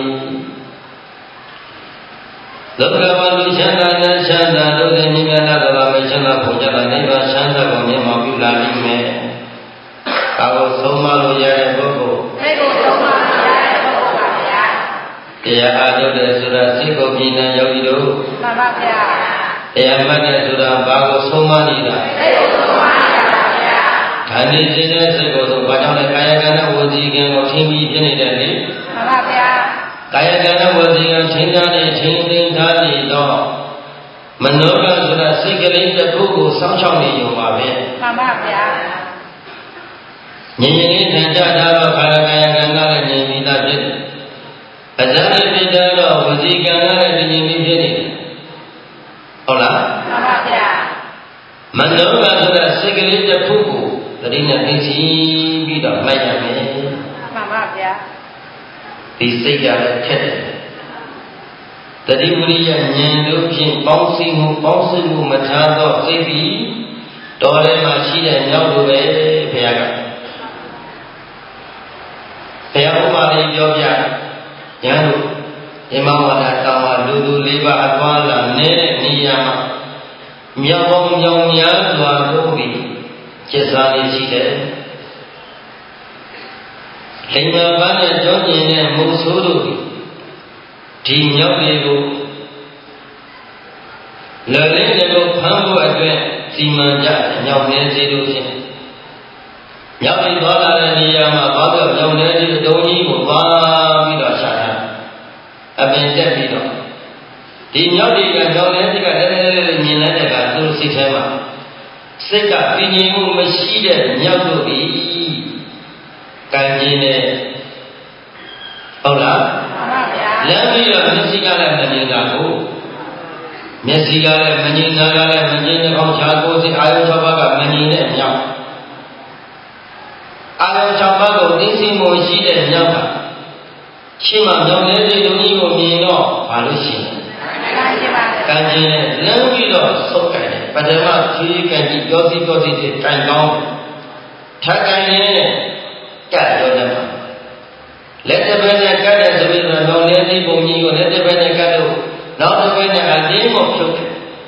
ဒုက္ခဝလူချမ်းသာနဲ့ချမ်းသာတို့တဲ့နိဗ္ဗာန်တော်မှာချမ်းသာဖို့ကြတာနိဗ္ဗာန်ချမ်းသာကိုမြင်မှပြုလာလိမ့်မယ်။ဒါကိုဆုံးမလို့ရတဲ့ပုဂ္ဂိုလ်စိတ်ကိုဆုံးမလို့ရတဲ့ပုဂ္ဂိုလ်ပါဗျာ။တရားအားထုတ်တဲ့ဆိုတာစိတ်ကိုပြင်းတဲ့ယောဂီတို့မှန်ပါဗျာ။တရားမှတ်တဲ့ဆိုတာဘာကိုဆုံးမနေတာစိတ်ကိုဆုံးမနေတာပါဗျာ။ခန္ဒီခြင်းတဲ့စိတ်ကိုဆိုဘာကြောင့်လဲကာယကံနဲ့ဝစီကံကိုထင်ပြီးဖြစ်နေတဲ့လေမှန်ပါဗျာ။ကာယကံနဲ့ဝစီကံချိန်ထားတဲ့ချိန်သိမ်းထားနေတော့မနောကဆိုတာစိတ်ကလေးတစ်ခုကိုစောင့်ရှောက်နေရုံပါပဲမှန်ပါဗျာဉာဏ်ရည်နဲ့ထင်ကြတာတော့ကာယကံကံကလည်းဉာဏ်မိသားဖြစ်တယ်အဇာတိဖြစ်တော့ဝစီကံကလည်းဉာဏ်မိဖြစ်နေတယ်ဟုတ်လားမှန်ပါဗျာမနောကဆိုတာစိတ်ကလေးတစ်ခုကိုသတိနဲ့သိသိပြီးတော့မှတ်ရမယ်မှန်ပါဗျာဒီစိတ်ကလည်းခက်တယ်တတိဝရိယဉာဏ်တို့ဖြင့်ပေါင်းစည်းမှုပေါင်းစည်းမှုမထားသောစိတ်ပြီးတော်ထဲမှာရှိတဲ့မြောက်လိုပဲဘုရားကဘုရားဥပမာလေးပြောပြညာတို့ဓမ္မဝါဒတောင်းဝလူသူလေးပါးအသွားလာနေတဲ့နေရာမှာမြောက်ပေါင်းမြောက်များစွာတို့ပြီးကျက်စားလေးရှိတယ်လိမ္မာပန်းနဲ့ကြောကျင်တဲ့မုတ်ဆိုးတို့ဒီမြောက်တွေကိုလွယ်လေးတွေကိုဖမ်းဖို့အတွက်စီမံကြမြောက်နေစေလို့ဖြင့်မြောက်ပြီးသွားလာတဲ့နေရာမှာဘာလို့မြောက်နေဒီတုံးကြီးကိုပါပြီးတော့ရှာတာအပင်တက်ပြီးတော့ဒီမြောက်တွေကမြောက်နေဒီကလည်းလည်းလည်းမြင်လိုက်တဲ့ကသူ့စိတ်ထဲမှာစိတ်ကပြင်းငြိမ်မှုမရှိတဲ့မြောက်တို့ဒီကံကြီးနဲ့ဟုတ်လားမှန်ပါဗျာလမ်းပြီးတော့မျက်စိကလည်းမငြိမ်တာကိုမျက်စိကလည်းမငြိမ်တာကလည်းမငြိမ်တဲ့အောင်ခြားကိုယ်စီအာယု၆ပါးကမငြိမ်တဲ့မြောက်အာယု၆ပါးကိုသိသိမှုရှိတဲ့မြောက်ကရှင်းမှမြောက်နေတဲ့လူကြီးကိုမြင်တော့ဘာလို့ရှိလဲကံကျင်နဲ့လမ်းပြီးတော့ဆုတ်ကန်တယ်ပထမဖြည်းကံကြည့်ပြောစီပြောစီစီကံကောင်းထပ်ကန်နဲ့ကတ်ရောတယ်လက်တစ်ဖက်နဲ့ကတ်တဲ့ဆိုပြီးတော့တော့လက်သေးပုံကြီးကိုလက်တစ်ဖက်နဲ့ကတ်လို့နောက်တစ်ဖက်နဲ့အတင်းကိုဖြုတ်တယ်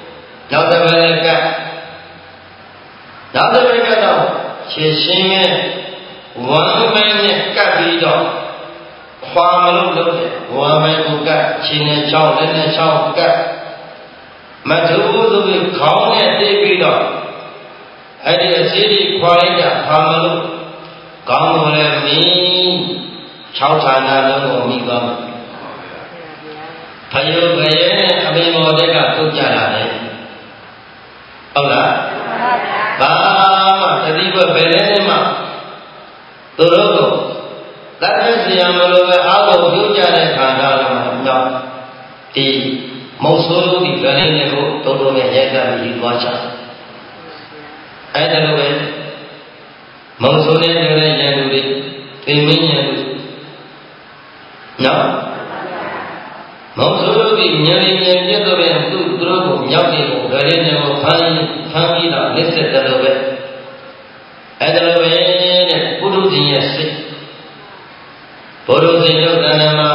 နောက်တစ်ပတ်လည်းကတ်နောက်တစ်ပတ်ကတော့ရှင်းရှင်းနဲ့ဝမ်းမိုင်းနဲ့ကပ်ပြီးတော့ခွာမလို့လုပ်တယ်ဝမ်းမိုင်းကိုကပ်ခြေနဲ့ချောင်းလက်နဲ့ချောင်းကပ်မထုဘူးဆိုပြီးခေါင်းနဲ့တိတ်ပြီးတော့အဲ့ဒီအစည်းကြီးခွာလိုက်တာခွာမလို့ကောင်းလို့လည်းမီး၆ဌာနလုံးကိုမိသွားမယ်ဖယုတ်ဘရဲနဲ့အမေမော်တက်ကထုတ်ကြလာတယ်ဟုတ်လားဘာမှတတိဘဘယ်နဲ့မှသူတို့ကိုတတ်တဲ့ဆရာမလို့ပဲအားကိုပြုကြတဲ့ခန္ဓာတော်မှာမြောက်ဒီမုတ်ဆိုးလို့ဒီဗလင်းတွေကိုတုံးတုံးနဲ့ရိုက်ကပ်ပြီးသွားချအဲ့ဒါလိုပဲမုတ်ဆိုးနဲ့တူတဲ့ရန်သူတွေသိမင်းရန်သူနော်မုတ်ဆိုးလို့ဒီဉာဏ်ရည်ဉာဏ်ပြတ်တော့ပဲသူသူတို့ကိုမြောက်တယ်ကိုဗလင်းတွေကိုဖမ်းဖမ်းပြီးတော့လက်ဆက်တယ်လို့ပဲအဲ့ဒါလိုပဲတဲ့ပုရုဇဉ်ရဲ့စိတ်ပုရုဇဉ်တို့တဏ္ဍာမှာ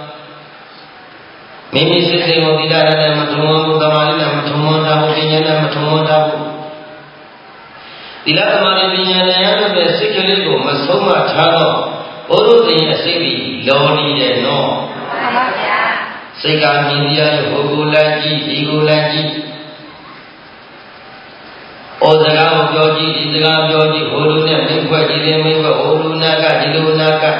မိမိစိတ်စိတ်ကိုသီလနဲ့မထုံဘူးသမာဓိနဲ့မထုံဘူးတာဘူးပညာနဲ့မထုံဘူးတာဘူးသီလသမာဓိပညာနဲ့ရလို့ပဲစိတ်ကလေးကိုမဆုံးမထားတော့ပုရုဇဉ်ရဲ့စိတ်ပြီးလောနေတယ်နော်မှန်ပါဗျာစိတ်ကမြင်ရရဟိုကိုလိုက်ကြည့်ဒီကိုလိုက်ကြည့်ဩစကားကိုပြောကြည့်ဒီစကားပြောကြည့်ဟိုလူနဲ့မိခွက်ဒီလေးမိခွက်ဟိုလူနာကဒီလူနာက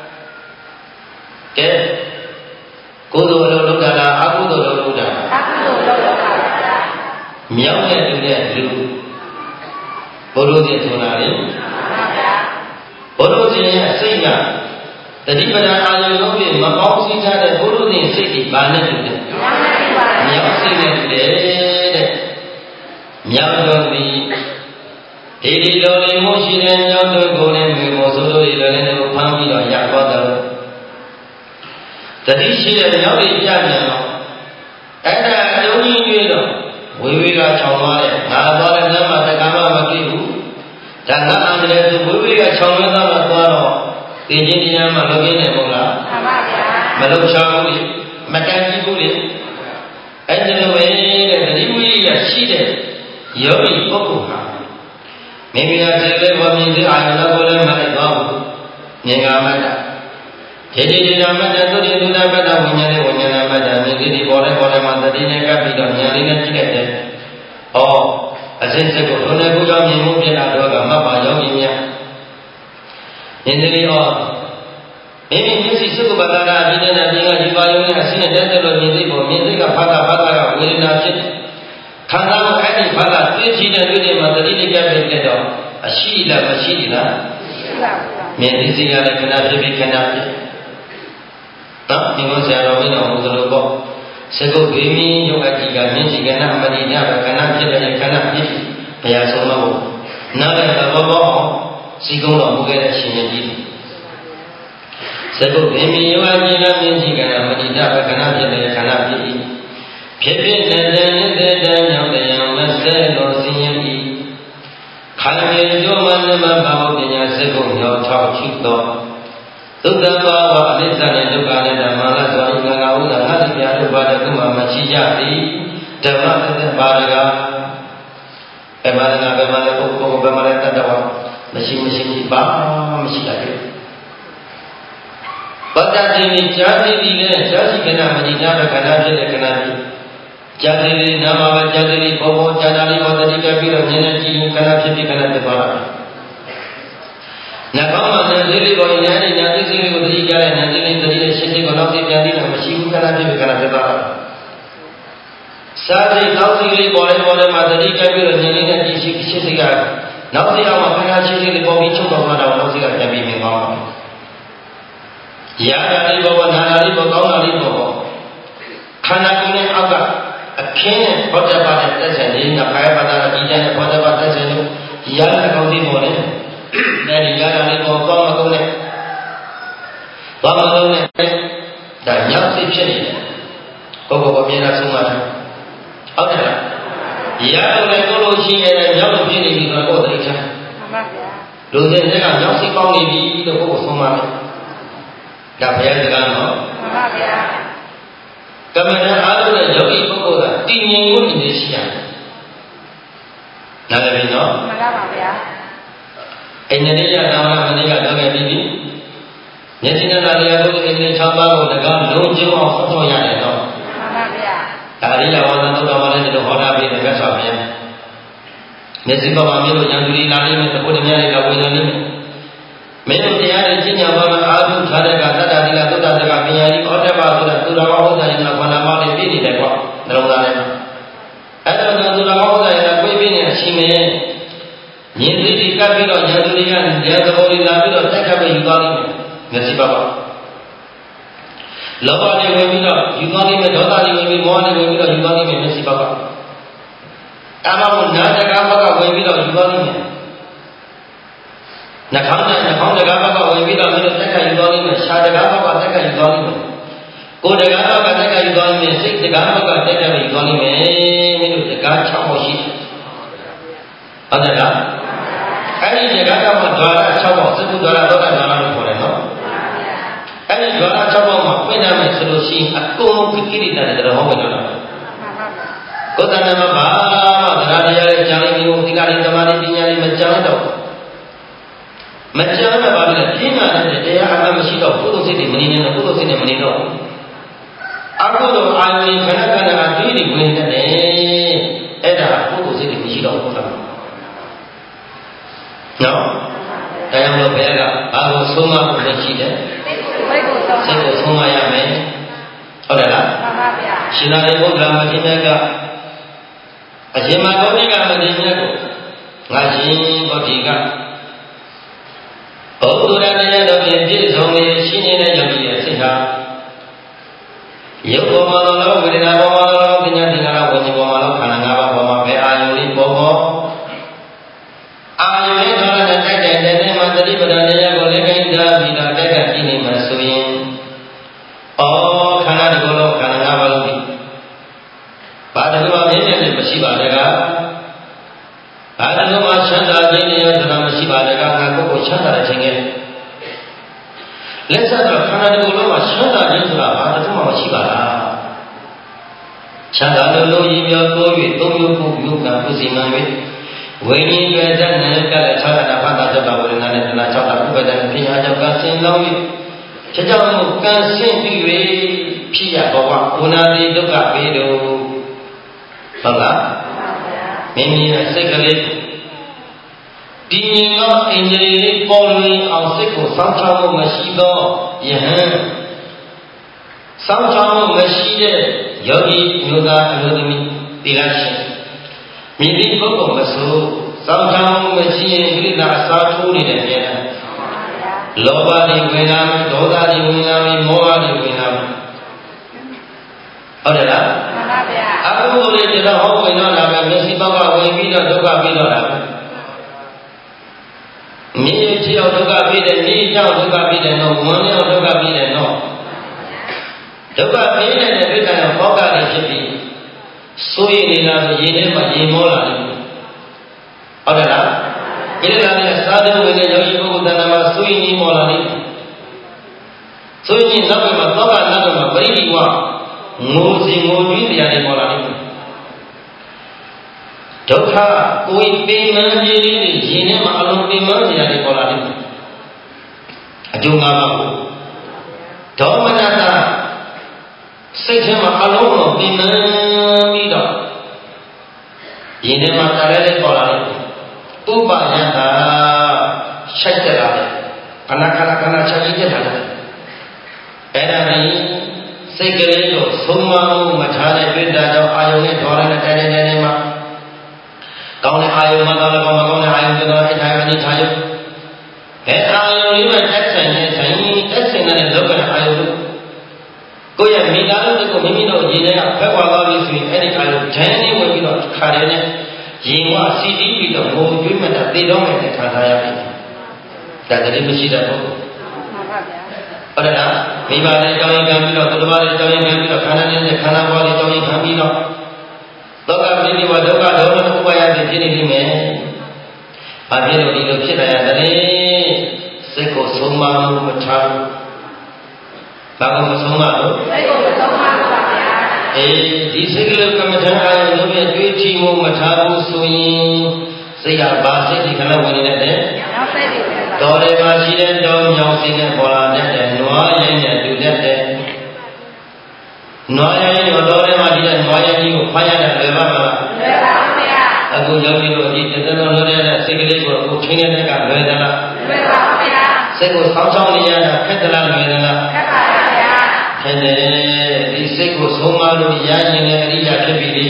ကဲကုသိုလ်လုပ်လုပ်တာလားအကုသိုလ်လုပ်လုပ်တာလားအကုသိုလ်လုပ်လုပ်တာပါမြောက်တဲ့လူနဲ့လူဘုရုဇဉ်ဆိုတာလေမှန်ပါဗျာဘုရုဇဉ်ရဲ့စိတ်ကတတိပဒအာယုံလုံးဖြင့်မပေါင်းစည်းထားတဲ့ဘုရုဇဉ်စိတ်ဒီဘာနဲ့တူလဲမြောက်စိတ်နဲ့တူတယ်တဲ့မြောက်တော်သည်ဒီဒီလိုလေးမှုရှိတဲ့မြောက်တော်ကိုလည်းမြေပေါ်ဆိုလို့ရလည်းလည်းဖမ်းပြီးတော့ရသွားတယ်တတိရှိတဲ့မြောက်တွေကြပြန်တော့အဲ့ဒါအလုံးကြီးရွေးတော့ဝေဝေကခြောင်သွားတယ်ငါသွားတဲ့လမ်းမှာတက္ကမမဖြစ်ဘူးဒါငါအန္တရာယ်သူဝေဝေကခြောင်ရသားမှာသွားတော့ဒီချင်းတရားမှာလုပ်ရင်းနေမို့လားမှန်ပါဗျာမလုပ်ချဘူးလေမတန်ကြည့်ဘူးလေအဲ့ဒီလိုပဲတဲ့တတိဝိရိယရှိတဲ့ယောဂီပုဂ္ဂိုလ်ဟာမိမိရဲ့စိတ်လေးပေါ်မြင်တဲ့အာယုကိုလည်းမလိုက်သွားဘူးဉာဏ်ကမတ္တခြေခြေခြေမတ္တသုတိသုတမတ္တဝိညာဉ်လေးဝိညာဏမတ္တမြင်သည်ဒီပေါ်တဲ့ပေါ်တဲ့မှာတတိနဲ့ကပ်ပြီးတော့ဉာဏ်လေးနဲ့ကြည့်လိုက်တယ်။ဩအစဉ်စိတ်ကိုထုံးတဲ့ကိုကြောင့်မြင်မှုပြတာတော့ကမတ်ပါယောဂီများဉာဏ်လေးဟောမိမိမျက်စိစုပ်ပတ္တနာအပြီးနဲ့ဒီကဒီပါယုံနဲ့အစဉ်နဲ့တက်လို့မြင်သိဖို့မြင်သိကဖတ်တာဖတ်တာကဝေဒနာဖြစ်ခန္ဓာကိုအဲ့ဒီဘာသာသိချင်တဲ့တွေ့တယ်မှာတတိလေးကပ်ပြီးတဲ့တော့အရှိလားမရှိလားရှိပါဘူးမြင်သိစီရတဲ့ခဏဖြစ်ပြီးခဏဖြစ်နော်ဒီလိုဆရာတော်မင်းတော်ဟိုလိုပေါ့စကုတ်ဘေးမီယောဂကြီးကမြင့်စီကနမတိညပဲခဏဖြစ်တဲ့ခဏဖြစ်ဘုရားဆုံးမဟုတ်နားလည်းသဘောပေါက်အောင်စီကုံးတော်မူခဲ့တဲ့ရှင်ရကြီးစကုတ်ဘေးမီယောဂကြီးကမြင့်စီကနမတိညပဲခဏဖြစ်တဲ့ခဏဖြစ်ဖြစ်ဖြစ်တဲ့တဲ့တဲ့တဲ့ညောင်းတရားမဆဲတော်စင်ရင်ဤခိုင်မြေကျော်မနမဘာဝပညာစကုတ်ညောင်း၆ချီတော်သုတ္တဘာဝအနိစ္စနဲ့ဒုက္ခနဲ့ဓမ္မလဆိုရင်ငါဥဒ္ဒငါတိပြာတို့ဘာတခုမှမရှိကြသည်ဓမ္မတစ္ဘာရကအမရဏဗမလည်းပုဂ္ဂိုလ်ဗမလည်းတတ္တဝမရှိမရှိပါမရှိတာလေပတ္တတိနိကြာတိတိလည်းဇာတိကနာမဏိနာခန္ဓာဖြစ်တဲ့ခန္ဓာကြီးကြာတိတိနာမဝကြာတိဘောဘောကြာတာလေးဘောတတိကပြီးတော့မြင်နေကြည့်ခန္ဓာဖြစ်ပြီးခန္ဓာတပါးနှကောင်းမှနဲ့လေးလေးပေါ်ဉာဏ်နဲ့ဉာဏ်သိစိတ်ကိုတတိကြတဲ့ဉာဏ်သိလေးတတိနဲ့ရှင်းစိတ်ကိုနောက်သိပြန်သိတာမရှိဘူးခန္ဓာဖြစ်ပြီးခန္ဓာဖြစ်သွားတာစာစိတ်နောက်သိလေးပေါ်လေးပေါ်လေးမှာတတိကြပြီးတော့ဉာဏ်လေးနဲ့ကြည့်ရှင်းရှင်းစိတ်ကနောက်သိအောင်ခန္ဓာရှင်းစိတ်လေးပေါ်ပြီးချုပ်သွားတာနောက်သိကပြန်ပြီးမြင်သွားမှာရာဂလေးပေါ်နာနာလေးပေါ်ကောင်းတာလေးပေါ်ခန္ဓာကိုယ်နဲ့အောက်ကအခင်းနဲ့ဘောဓဘာနဲ့တက်ဆက်လေးနဲ့ကာယပါဒနာဒီတဲ့ဘောဓဘာတက်ဆက်လို့ရာဂကောင်းသိပေါ်တယ်အဲဒီရတာလေးပေါ်သွားမကုန်နဲ့သွားမကုန်နဲ့ဒါညောက်စိတ်ဖြစ်နေတယ်ဘုရားကမြေတာဆုံးမထားဟုတ်တယ်လားရတော့လည်းကိုလိုရှိနေတဲ့ညောက်လို့ဖြစ်နေပြီဆိုတော့ကိုယ်တိတ်ချမ်းမှန်ပါဗျာလူစင်တွေကညောက်စိတ်ကောင်းနေပြီလို့ကိုယ်ဆုံးမတယ်ဒါဘုရားစကားနော်မှန်ပါဗျာကမ္မဋ္ဌာန်းအားထုတ်တဲ့ယောဂီပုဂ္ဂိုလ်ကတည်ငြိမ်မှုနေရှိရတယ်နားလည်ပြီနော်မှန်ပါပါဗျာအိန္ဒိယနာမမနေ့ကတော့ခဲ့ပြီမျက်စိနဲ့နားလည်ဖို့အိန္ဒိယ၆ပါးကိုတကားလုံးကျုံအောင်ဟောတော်ရတယ်နော်မှန်ပါဗျာဒါလေးလာဝါသသုတ္တဝါလည်းဒီလိုဟောတာပြီးတယ်မြတ်စွာဘုရားမျက်စိပေါ်မှာမြင်လို့ဉာဏ်တူလာလိမ့်မယ်သဘောတရားတွေကဝေဒနာလိမ့်မယ်မင်းတို့တရားတွေကျင့်ကြပါမယ်အာထုထားတဲ့ကသတ္တတိကသုတ္တတကပညာကြီးဩတ္တပဆိုတာသူတော်ကောင်းဥစ္စာရင်ကဘာနာမလေးပြည့်နေတယ်ကွာနှလုံးသားထဲမှာအဲ့ဒါကသူတော်ကောင်းဥစ္စာရင်ကပြည့်ပြည့်နေအရှိမယ်မြင်သိတိကပ်ပြီးတော့ဉာဏ်တူတွေကဉာဏ်သဘောတွေလာပြီးတော့တက်ခတ်ပြီးယူသွားလိမ့်မယ်မျက်စိပါပါလောဘတွေဝင်ပြီးတော့ယူသွားလိမ့်မယ်ဒေါသတွေဝင်ပြီးမောဟတွေဝင်ပြီးတော့ယူသွားလိမ့်မယ်မျက်စိပါပါကာမဂုဏ်နာတကာဘကဝင်ပြီးတော့ယူသွားလိမ့်မယ်နှာခေါင်းနဲ့နှာခေါင်းတကားဘက်ကဝင်ပြီးတော့မင်းတို့တက်ခတ်ယူသွားလိမ့်မယ်ရှားတကားဘက်ကတက်ခတ်ယူသွားလိမ့်မယ်ကိုယ်တကားဘက်ကတက်ခတ်ယူသွားလိမ့်မယ်စိတ်တကားဘက်ကတက်ခတ်ယူသွားလိမ့်မယ်မင်းတို့တကား၆ပေါက်ရှိတယ်ဟုတ်တယ်လားအဲ့ဒီတကားကမှဒွါရ၆ပေါက်သကုဒွါရသောတာဒွါရလို့ခေါ်တယ်နော်အဲ့ဒီဒွါရ၆ပေါက်မှာဖွင့်ထားမယ်ဆိုလို့ရှိရင်အကုန်လုံးကိကိရိတာတွေတော့ဟောဝင်တော့တာကိုယ်တဏ္ဍမှာဘာမှသရတရားရဲ့ဉာဏ်လေးမျိုးသီလလေးသမာဓိပညာလေးမကြောက်တော့မကြမ်းမဲ့ပါဘူးလေပြင်းလာတဲ့တရားအမှမရှိတော့ကုသိုလ်စိတ်တွေမနေနဲ့ကုသိုလ်စိတ်တွေမနေတော့အကုသိုလ်အာယုန်ခဏခဏအတွေးတွေဝင်နေတယ်အဲ့ဒါကုသိုလ်စိတ်တွေမရှိတော့ဘူးလားနော်တရားလို့ဘယ်ကဘာကိုဆုံးမဖို့ရှိတယ်စိတ်ကိုဆုံးစိတ်ကိုဆုံးမရမယ်ဟုတ်တယ်လားမှန်ပါဗျာရှင်သာရိပုတ္တရာမထေရကအရှင်မဂေါမိကမထေရကိုငါရှင်ဗောဓိကဘုရားတရားတော်ဖြင့်ပြည့်စုံနေရှိနေတဲ့ယောဂီရဲ့စိတ်ဟာရုပ်ပေါ်မှာလောဝေဒနာပေါ်မှာလောပညာသင်္ခါရဝိညာဉ်ပေါ်မှာလောခန္ဓာ၅ပါးပေါ်မှာပဲအာယုန်လေးပေါ်ပေါ်အာယုန်ရဲ့ထောရတဲ့တိုက်တဲ့တဲ့မှာတတိပဒတရားကိုလည်းခိုင်းတာပြီးတော့တိုက်ကကြည့်နေမှဆိုရင်ဩခန္ဓာတစ်ခုလုံးခန္ဓာ၅ပါးလုံးဒီဘာတကူမှမြင်မြင်မရှိပါနဲ့ကဘာတကူမှချမ်းသာခြင်းရောဆိုတာမရှိပါနဲ့ကငါကိုယ်ကိုချမ်းသာတဲ့ခြင်းရဲ့လက်ဆက်တော့ခန္ဓာတစ်ခုလုံးမှာချမ်းသာခြင်းဆိုတာဘာတကူမှမရှိပါလားချမ်းသာလို့လို့ရည်မြော်တိုး၍သုံးမျိုးကိုပြုကံပြုစီမံ၍ဝိညာဉ်ရဲ့ဇတ်နဲ့ကလည်းခြားတာဘာသာကြောင့်ဝေဒနာနဲ့တဏှာ၆တာဥပဒနာပညာကြောင့်ကံစင်လောင်း၍ခြေကြောင့်ကံစင်ပြီး၍ဖြစ်ရဘဝဥနာတိဒုက္ခပေတို့ဟုတ်လားမိမိရဲ့စိတ်ကလေးဒီငြိမ်သောအင်္ဂလိပ်ပေါ်လွင်အောင်စိတ်ကိုစောင့်ချမှုမရှိသောယဟန်စောင့်ချမှုမရှိတဲ့ယောဂီမျိုးသားအမျိုးသမီးသီလရှင်မိမိပုဂ္ဂိုလ်မဆိုစောင့်ချမှုမရှိရင်ကိလေသာအစားထိုးနေတယ်ပြန်လောဘတွေဝင်လာမယ်ဒေါသတွေဝင်လာမယ်မောဟတွေဝင်လာမယ်ဟုတ်တယ်လားမှန်ပါဗျာအကုသိုလ်တွေတော့ဟောဝင်တော့လာမယ်မျက်စိပေါက်ကဝင်ပြီးတော့ဒုက္ခပြီးတော့လာမယ်မြေချီအောင်ဒုက္ခပြီးတယ်မြေကြောင့်ဒုက္ခပြီးတယ်တော့ဝမ်းမြောက်ဒုက္ခပြီးတယ်တော့ဒုက္ခပြီးတဲ့ဒိဋ္ဌာရောပေါက်ကလည်းဖြစ်ပြီးဆိုရင်နေတာဆိုရင်ထဲမှာရေမောလာတယ်ဟုတ်တယ်လားကိလေသာနဲ့စာသဝင်တဲ့ယောဂီပုဂ္ဂိုလ်တဏ္ဍာမှာဆိုရင်မောလာတယ်ဆိုရင်နောက်ကမှာသောကနောက်ကမှာပရိဒီဝငိုစီငိုကြွေးတရားတွေပေါ်လာတယ်ဒုက္ခကိုယ်ပင်မကြီးလေးတွေရင်ထဲမှာအလုံးပင်မတရားတွေပေါ်လာတယ်အကျိုးငါးပါးကိုဒေါမနတာစိတ်ထဲမှာအလုံးကိုပင်မပြီးတော့ရင်ထဲမှာတရားတွေပေါ်လာတယ်ဥပါယတာရှိုက်ကြလာတယ်ခဏခဏခဏချက်ကြီးတက်လာတယ်အဲ့ဒါကြီးစိတ်ကလေးကိုသုံးမမှုမထားတဲ့တွေ့တာကြောင့်အာယုန်နဲ့ဒေါရနဲ့တိုင်းတိုင်းတိုင်းမှာကောင်းတဲ့အာယုန်မှာတော့ကောင်းမကောင်းတဲ့အာယုန်တွေတော့အထိုင်အနေထားရုပ်အဲအာယုန်လေးပဲတက်ဆိုင်နေဆိုင်တက်ဆိုင်တဲ့လောကနဲ့အာယုန်တို့ကိုယ့်ရဲ့မိသားစုတွေကိုမိမိတို့ရည်ထဲကဖက်ခွာသွားပြီဆိုရင်အဲ့ဒီအာယုန်ဂျန်နေဝင်ပြီးတော့ခါတယ်နဲ့ရင်ဝစီတီးပြီးတော့ဘုံကျွေးမှတ်တာသေတော့မယ်နဲ့ခံစားရတယ်ဒါတည်းမရှိတဲ့ပုဂ္ဂိုလ်ဟုတ်တယ်လားမိဘတွေကြောင်းရင်ခံပြီးတော့သုတ္တမတွေကြောင်းရင်ခံပြီးတော့ခန္ဓာနဲ့ခန္ဓာပေါ်တွေကြောင်းရင်ခံပြီးတော့ဒုက္ခပိဋိဝဒုက္ခဒေါမနဥပါယတွေဖြစ်နေပြီမယ်။ဘာဖြစ်လို့ဒီလိုဖြစ်လာရသလဲ။စိတ်ကိုဆုံးမမှုမထားဘူး။ဘာကိုမဆုံးမလို့စိတ်ကိုမဆုံးမဘူးပါဗျာ။အေးဒီစိတ်ကလေးကမ္မထအာရုံလုံးရဲ့တွေးကြည့်မှုမထားဘူးဆိုရင်စိတ်ကဘာစိတ်ဒီခဏဝင်နေတယ်တော်တယ်မှာရှိတဲ့တောမြောင်စိတ်နဲ့ပေါ်လာတတ်တယ်နွားရင်နဲ့တူတတ်တယ်နွားရင်ရောတော်တယ်မှာရှိတဲ့နွားရင်ကြီးကိုဖမ်းရတဲ့လွယ်ပါမလားလွယ်ပါဘူးဗျာအခုယောဂီတို့ဒီတသက်လုံးလွယ်တဲ့စိတ်ကလေးကိုအခုထိန်းတဲ့ကလွယ်သလားလွယ်ပါဘူးဗျာစိတ်ကိုဆောင်းဆောင်းနေရတာခက်သလားလွယ်သလားခက်ပါဗျာခက်တယ်ဒီစိတ်ကိုဆုံးမလို့ရရင်လည်းအရိယာဖြစ်ပြီလေ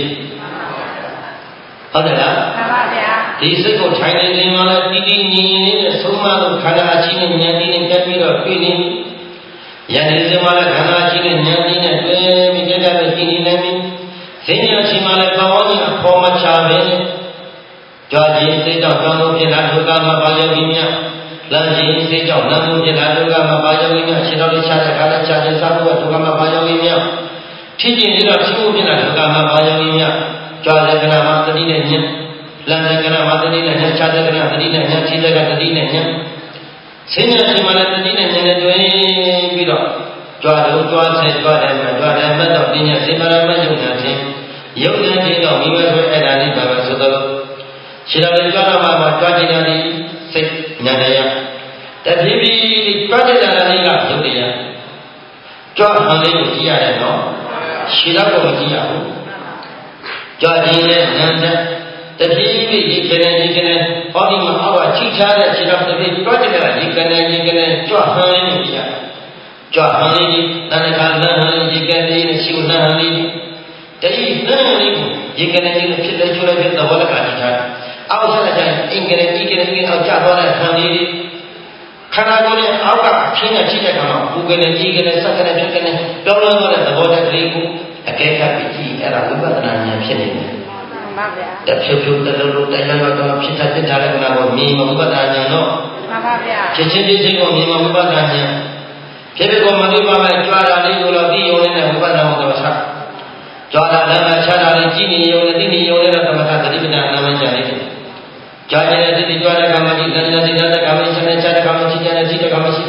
ဟုတ်တယ်လားမှန်ပါဗျာဒီစိတ်ကိုထိုင်နေနေမှလည်းတီးတီးငြိမ်ငြိမ်နဲ့ဆုံးမလို့ခန္ဓာအချင်းနဲ့ဉာဏ်ကြီးနဲ့တက်ပြီးတော့တွေ့နေရန်ဒီစမှလည်းခန္ဓာအချင်းနဲ့ဉာဏ်ကြီးနဲ့တွေ့ပြီးတက်တက်ပြီးကြည့်နေပြီဈဉ္ညာရှိမှလည်းပဝန်းကြီးအဖော်မချပဲနဲ့ကြွားခြင်းစိတ်ကြောင့်တောင်းလို့ဖြစ်လာဒုက္ခမှာပါရောက်ပြီးမြတ်လမ်းခြင်းစိတ်ကြောင့်လမ်းမှုဖြစ်လာဒုက္ခမှာပါရောက်ပြီးမြတ်ခြေတော်လေးချတဲ့ခါနဲ့ချခြင်းစားဖို့ဒုက္ခမှာပါရောက်ပြီးမြတ်ဖြစ်ခြင်းပြီးတော့ဖြစ်ဖို့ဖြစ်လာဒုက္ခမှာပါရောက်ပြီးမြတ်ကြွားတဲ့ကနာမှာတတိနဲ့ညံ့လမ်းတဲ့ကနာမှာတတိနဲ့ညံ့ချတဲ့ကနာတတိနဲ့ညံ့ခြေတဲ့ကတတိနဲ့ညံ့ဈဉ္ညာရှိမှလည်းတတိနဲ့ညံ့နဲ့တွင်ပြီးတော့ကြွားတော့ကြွားဆက်ကြွားတယ်မှာကြွားတယ်မဲ့တော့ပညာစေမရမယုံနာခြင်းယုံနာခြင်းတော့မိဘဆိုအဲ့ဒါလေးပါပဲဆိုတော့ခြေတော်လေးကြွားတော့မှကြွားခြင်းတဲ့စိတ်ဉာဏ်တရားတတိပိကြွားတဲ့တရားလေးကယုတ်တရားကြွားဟန်လေးကိုကြည့်ရတယ်နော်ခြေတော်ကိုမကြည့်ရဘူးကြွားခြင်းနဲ့ဉာဏ်နဲ့တတိပိဒီကနေ့ဒီကနေ့ဟောဒီမှာအောက်ကချိထားတဲ့ခြေတော်တတိကြွားတဲ့တရားဒီကနေ့ဒီကနေ့ကြွားဟန်လေးကိုကြည့်ရတယ်ကြွဟန်လေးတဏ္ဍာနဟန်ရေကလေးနဲ့ရှိုးနဟန်လေးတတိနဟန်လေးကိုရေကလေးနဲ့ဖြစ်တဲ့ချိုးလိုက်တဲ့သဘောလက္ခဏာကြီးထားအောက်ဆက်လိုက်အင်္ဂလိပ်ဒီကလေးအောက်ကျသွားတဲ့ဟန်လေးခန္ဓာကိုယ်နဲ့အောက်ကအခင်းနဲ့ရှိတဲ့ခါမှာဘူကလေးကြီးကလေးစက်ကလေးဖြစ်ကလေးပြောင်းလဲသွားတဲ့သဘောတက်ကလေးကိုအကဲခတ်ပြီးကြည့်အဲ့ဒါဝိပဿနာဉာဏ်ဖြစ်နေတယ်မှန်ပါဗျာတဖြုတ်ဖြုတ်တလုံးလုံးတရားတော်တော်ဖြစ်တဲ့ဖြစ်တဲ့ခန္ဓာကိုမြင်မှဝိပဿနာဉာဏ်တော့မှန်ပါဗျာဖြစ်ချင်းဖြစ်ချင်းကိုမြင်မှဝိပဿနာဉာဏ်ဖြစ်ဖြစ်ကိုမသိပါမဲ့ကြွားတာလေးကိုတော့သိရုံနဲ့ဝိပဿနာကိုတော့ဆက်ကြွားတာလည်းချတာလေးကြည့်နေရုံနဲ့သိနေရုံနဲ့တော့သမထသတိပဋ္ဌာန်နာမကျန်နေတယ်ကြွားခြင်းနဲ့သိကြွားတဲ့ကံမရှိသတိနဲ့သိတဲ့ကံမရှိနဲ့ချတဲ့ကံမရှိတဲ့သိတဲ့ကံမရှိ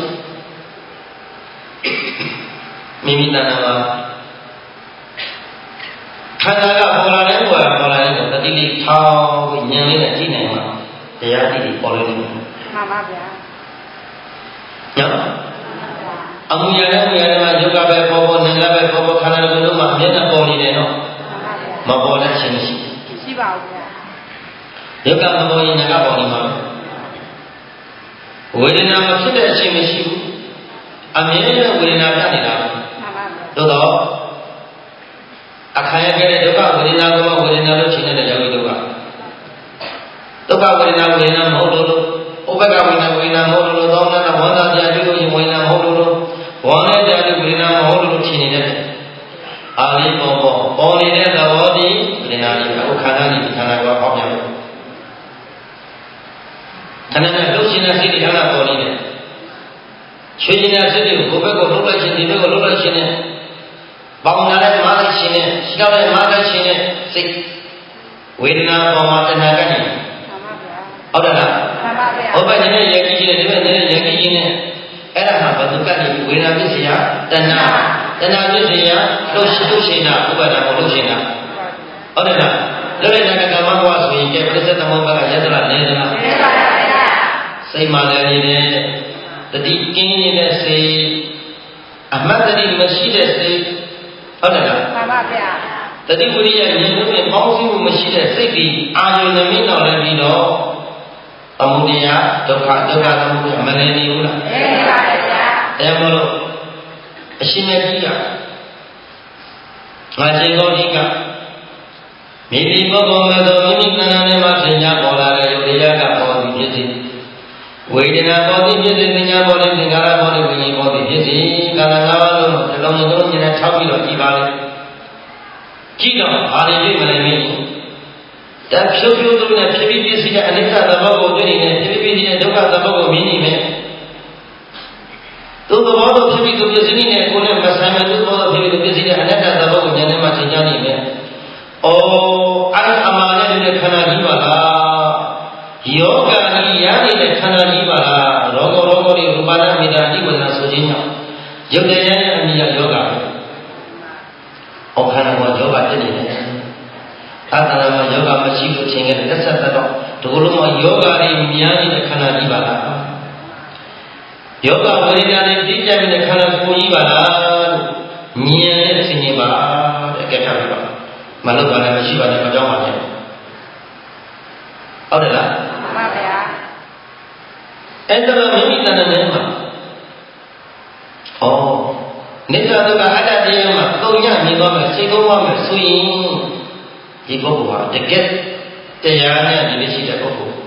မိမိတဏ္ဍာမှာခန္ဓာကပေါ်လာတဲ့ဘောကပေါ်လာတဲ့သတိလေးထောင်းပြီးဉာဏ်လေးနဲ့ကြည့်နိုင်မှာတရားသိပြီးပေါ်လာနေတယ်မှန်ပါဗျာနော်အမှုရတဲ့မှုရတဲ့မှာယုတ်ကပဲပေါ်ပေါ်နာမ်ကပဲပေါ်ပေါ်ခန္ဓာကိုယ်လုံးမှာအမျက်နဲ့ပေါ်နေတယ်နော်မပေါ်တဲ့ခြင်းမရှိရှိပါဘူးဗျာယုတ်ကမပေါ်ရင်နာမ်ကပေါ်နေမှာဝေဒနာမဖြစ်တဲ့အခြင်းမရှိဘူးအမြဲတမ်းဝေဒနာပြနေတာမှန်ပါဗျာသို့တော့အခါရခဲ့တဲ့ဒုက္ခဝေဒနာကိုဝေဒနာလို့ချိန်တဲ့ယောဂီတို့ကဒုက္ခဝေဒနာဝေဒနာမဟုတ်လို့ဥပက္ခဝေဒနာဝေဒနာမဟုတ်လို့သောတာဝန္တာပြာပြုလို့ရင်ဝေဒနာမဟုတ်လို့ဝမ်းနဲ့တရားဝေဒနာမဟုတ်လို့ချိန်နေတဲ့အာလေးပေါ်ပေါ်ပေါ်နေတဲ့သဘောတည်းဝေဒနာကြီးအခုခန္ဓာကြီးခန္ဓာကဟောပြတယ်ခန္ဓာနဲ့လှုပ်ရှင်တဲ့စိတ်တွေခန္ဓာပေါ်နေတယ်ချွေရှင်တဲ့စိတ်တွေကိုဘက်ကိုလှုပ်လိုက်ရှင်ဒီဘက်ကိုလှုပ်လိုက်ရှင်နဲ့ပေါင်းလာတဲ့မာလိုက်ရှင်နဲ့ရှိတော့တဲ့မာလိုက်ရှင်နဲ့စိတ်ဝေဒနာပေါ်မှာတဏှာကနေဟုတ်တယ်လားမှန်ပါဗျာဟုတ်ပါရဲ့နဲ့ယကြီးကြီးနဲ့ဒီဘက်နဲ့ယကြီးကြီးနဲ့အဲ့ဒါဟာဘသူကနေဝေဒနာပစ္စယတဏှာတဏှာပစ္စယလှုပ်ရှိလှုပ်ရှင်တာဥပါဒကိုလှုပ်ရှင်တာဟုတ်တယ်လားလွတ်တဲ့ကမ္မဘဝဆိုရင်ကျပရိစ္ဆေသမုပ္ပါကယတနာနေသလားနေပါပါဗျာစိတ်မှလည်းနေတဲ့တတိကင်းနေတဲ့စိတ်အမှတ်တတိမရှိတဲ့စိတ်ဟုတ်တယ်လားမှန်ပါဗျာတတိဝိရိယဉာဏ်နဲ့ပေါင်းစည်းမှုမရှိတဲ့စိတ်ဒီအာယုန်နဲ့မင်းတော်လည်းပြီးတော့အမှုတရားဒုက္ခဒုက္ခသမုဒယမလည်နေဘူးလားလည်နေပါဗျာအဲမလို့အရှင်မြတ်ကြီးကငါရှင်ကောကြီးကမိမိပုဂ္ဂိုလ်မဲ့သောမိမိတဏ္ဍာနဲ့မှသင်ညာပေါ်လာတဲ့ယုတ်တရားကပေါ်သည်ဖြစ်စေဝေဒနာပေါ်သည်ဖြစ်စေသင်ညာပေါ်သည်သင်္ခါရပေါ်သည်ဝိညာဉ်ပေါ်သည်ဖြစ်စေကာလငါးပါးလုံးတစ်လုံးတစ်လုံးဉာဏ်နဲ့ထောက်ပြီးတော့ကြည်ပါလေကြည့်တော့ဘာတွေတွေ့မလဲမင်းတဖြုတ်ဖြုတ်သူနဲ့ဖြစ်ပြီးပြည့်စည်တဲ့အနိစ္စသဘောကိုတွေ့နေတယ်ဖြစ်ပြီးပြည့်စည်တဲ့ဒုက္ခသဘောကိုမြင်နေမယ်သူသဘောတော့ဖြစ်ပြီးသူပြည့်စည်နေတဲ့ကိုယ်နဲ့မဆိုင်တဲ့သူသဘောတော့ဖြစ်ပြီးသူပြည့်စည်တဲ့အနတ္တသဘောကိုဉာဏ်နဲ့မှသင်ကြားနေမယ်။အော်အဲ့အမှန်နဲ့တူတဲ့ခန္ဓာကြီးပါလား။ယောဂာကြီးရနေတဲ့ခန္ဓာကြီးပါလား။ရောဂောရောဂောတွေရူပနာမေတ္တာအဓိပ္ပာယ်ဆိုခြင်းကြောင့်ရုပ်တရားရဲ့အမိယယောဂါ။အော်ခန္ဓာကယောဂဖြစ်နေတယ်။အာသနာမှာယောဂမရှိလို့ထင်ခဲ့တဲ့လက်ဆက်သက်တော့ဒီလိုမှယောဂတွေများနေတဲ့ခန္ဓာကြီးပါလားယောဂဝေဒနာတွေသိကြတဲ့ခန္ဓာကိုယ်ကြီးပါလားလို့မြင်ရတဲ့အစဉ်ကြီးပါတဲ့ကဲထားပြီးပါမလုပ်ပါနဲ့မရှိပါနဲ့မကြောက်ပါနဲ့ဟုတ်တယ်လားမှန်ပါဗျာအဲ့ဒါမိမိတဏ္ဍာနဲ့မှာဩနိစ္စဒုက္ခအတ္တတရားမှာသုံးရမြင်သွားမယ်စိတ်သုံးသွားမယ်ဆိုရင်ဒီပုဂ္ဂိုလ်ဟာတကယ်တရားနဲ့ဒီလိုရှိတဲ့ပုဂ္ဂိုလ်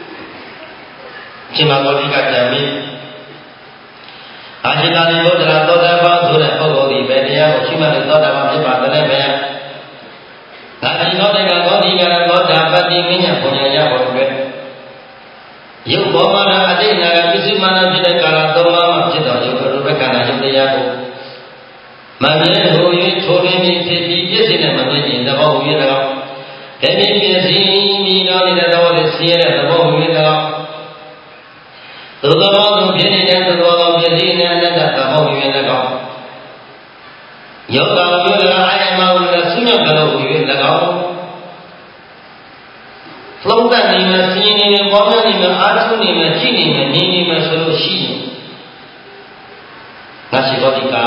ရှင်မဂေါတိကကြံပြီးအာจิตာနိဗ္ဗာန်သောတာပန်ဆိုတဲ့ပုဂ္ဂိုလ်ဒီပဲတရားကိုရှိမှလည်းသောတာပန်ဖြစ်ပါတယ်ပဲ။ဒါဒီသောတေကသောတိကရသောတာပတိမညာပုံညာရဖို့အတွက်ရုပ်ဘောမနာအတိတ်နာကပစ္စည်းမာနဖြစ်တဲ့ကာလသုံးပါးမှာဖြစ်တော်ရုပ်ရူပခန္ဓာရုပ်တရားကိုမမြဲဟူ၍ထိုတွင်ဖြစ်ပြီးပြည့်စုံတဲ့မမြဲခြင်းသဘောဟူ၍၎င်းတည်းပြည့်စည်မိတော်နေတဲ့သဘောနဲ့ဆင်းရဲတဲ့သဘောဟူ၍၎င်းသို့သောသူဖြစ်နေတဲ့သဘောသောပြည့်စည်တဲ့အတ္တသဘောဟူ၍၎င်းယောဂဝိရအာယမဝိရဆုညကလောဟူ၍၎င်းလုံးတတ်နေမှာစည်နေမှာပေါင်းနေမှာအာထုနေမှာကြည့်နေမှာနေနေမှာဆိုလို့ရှိရင်ငါရှိတော်ဒီက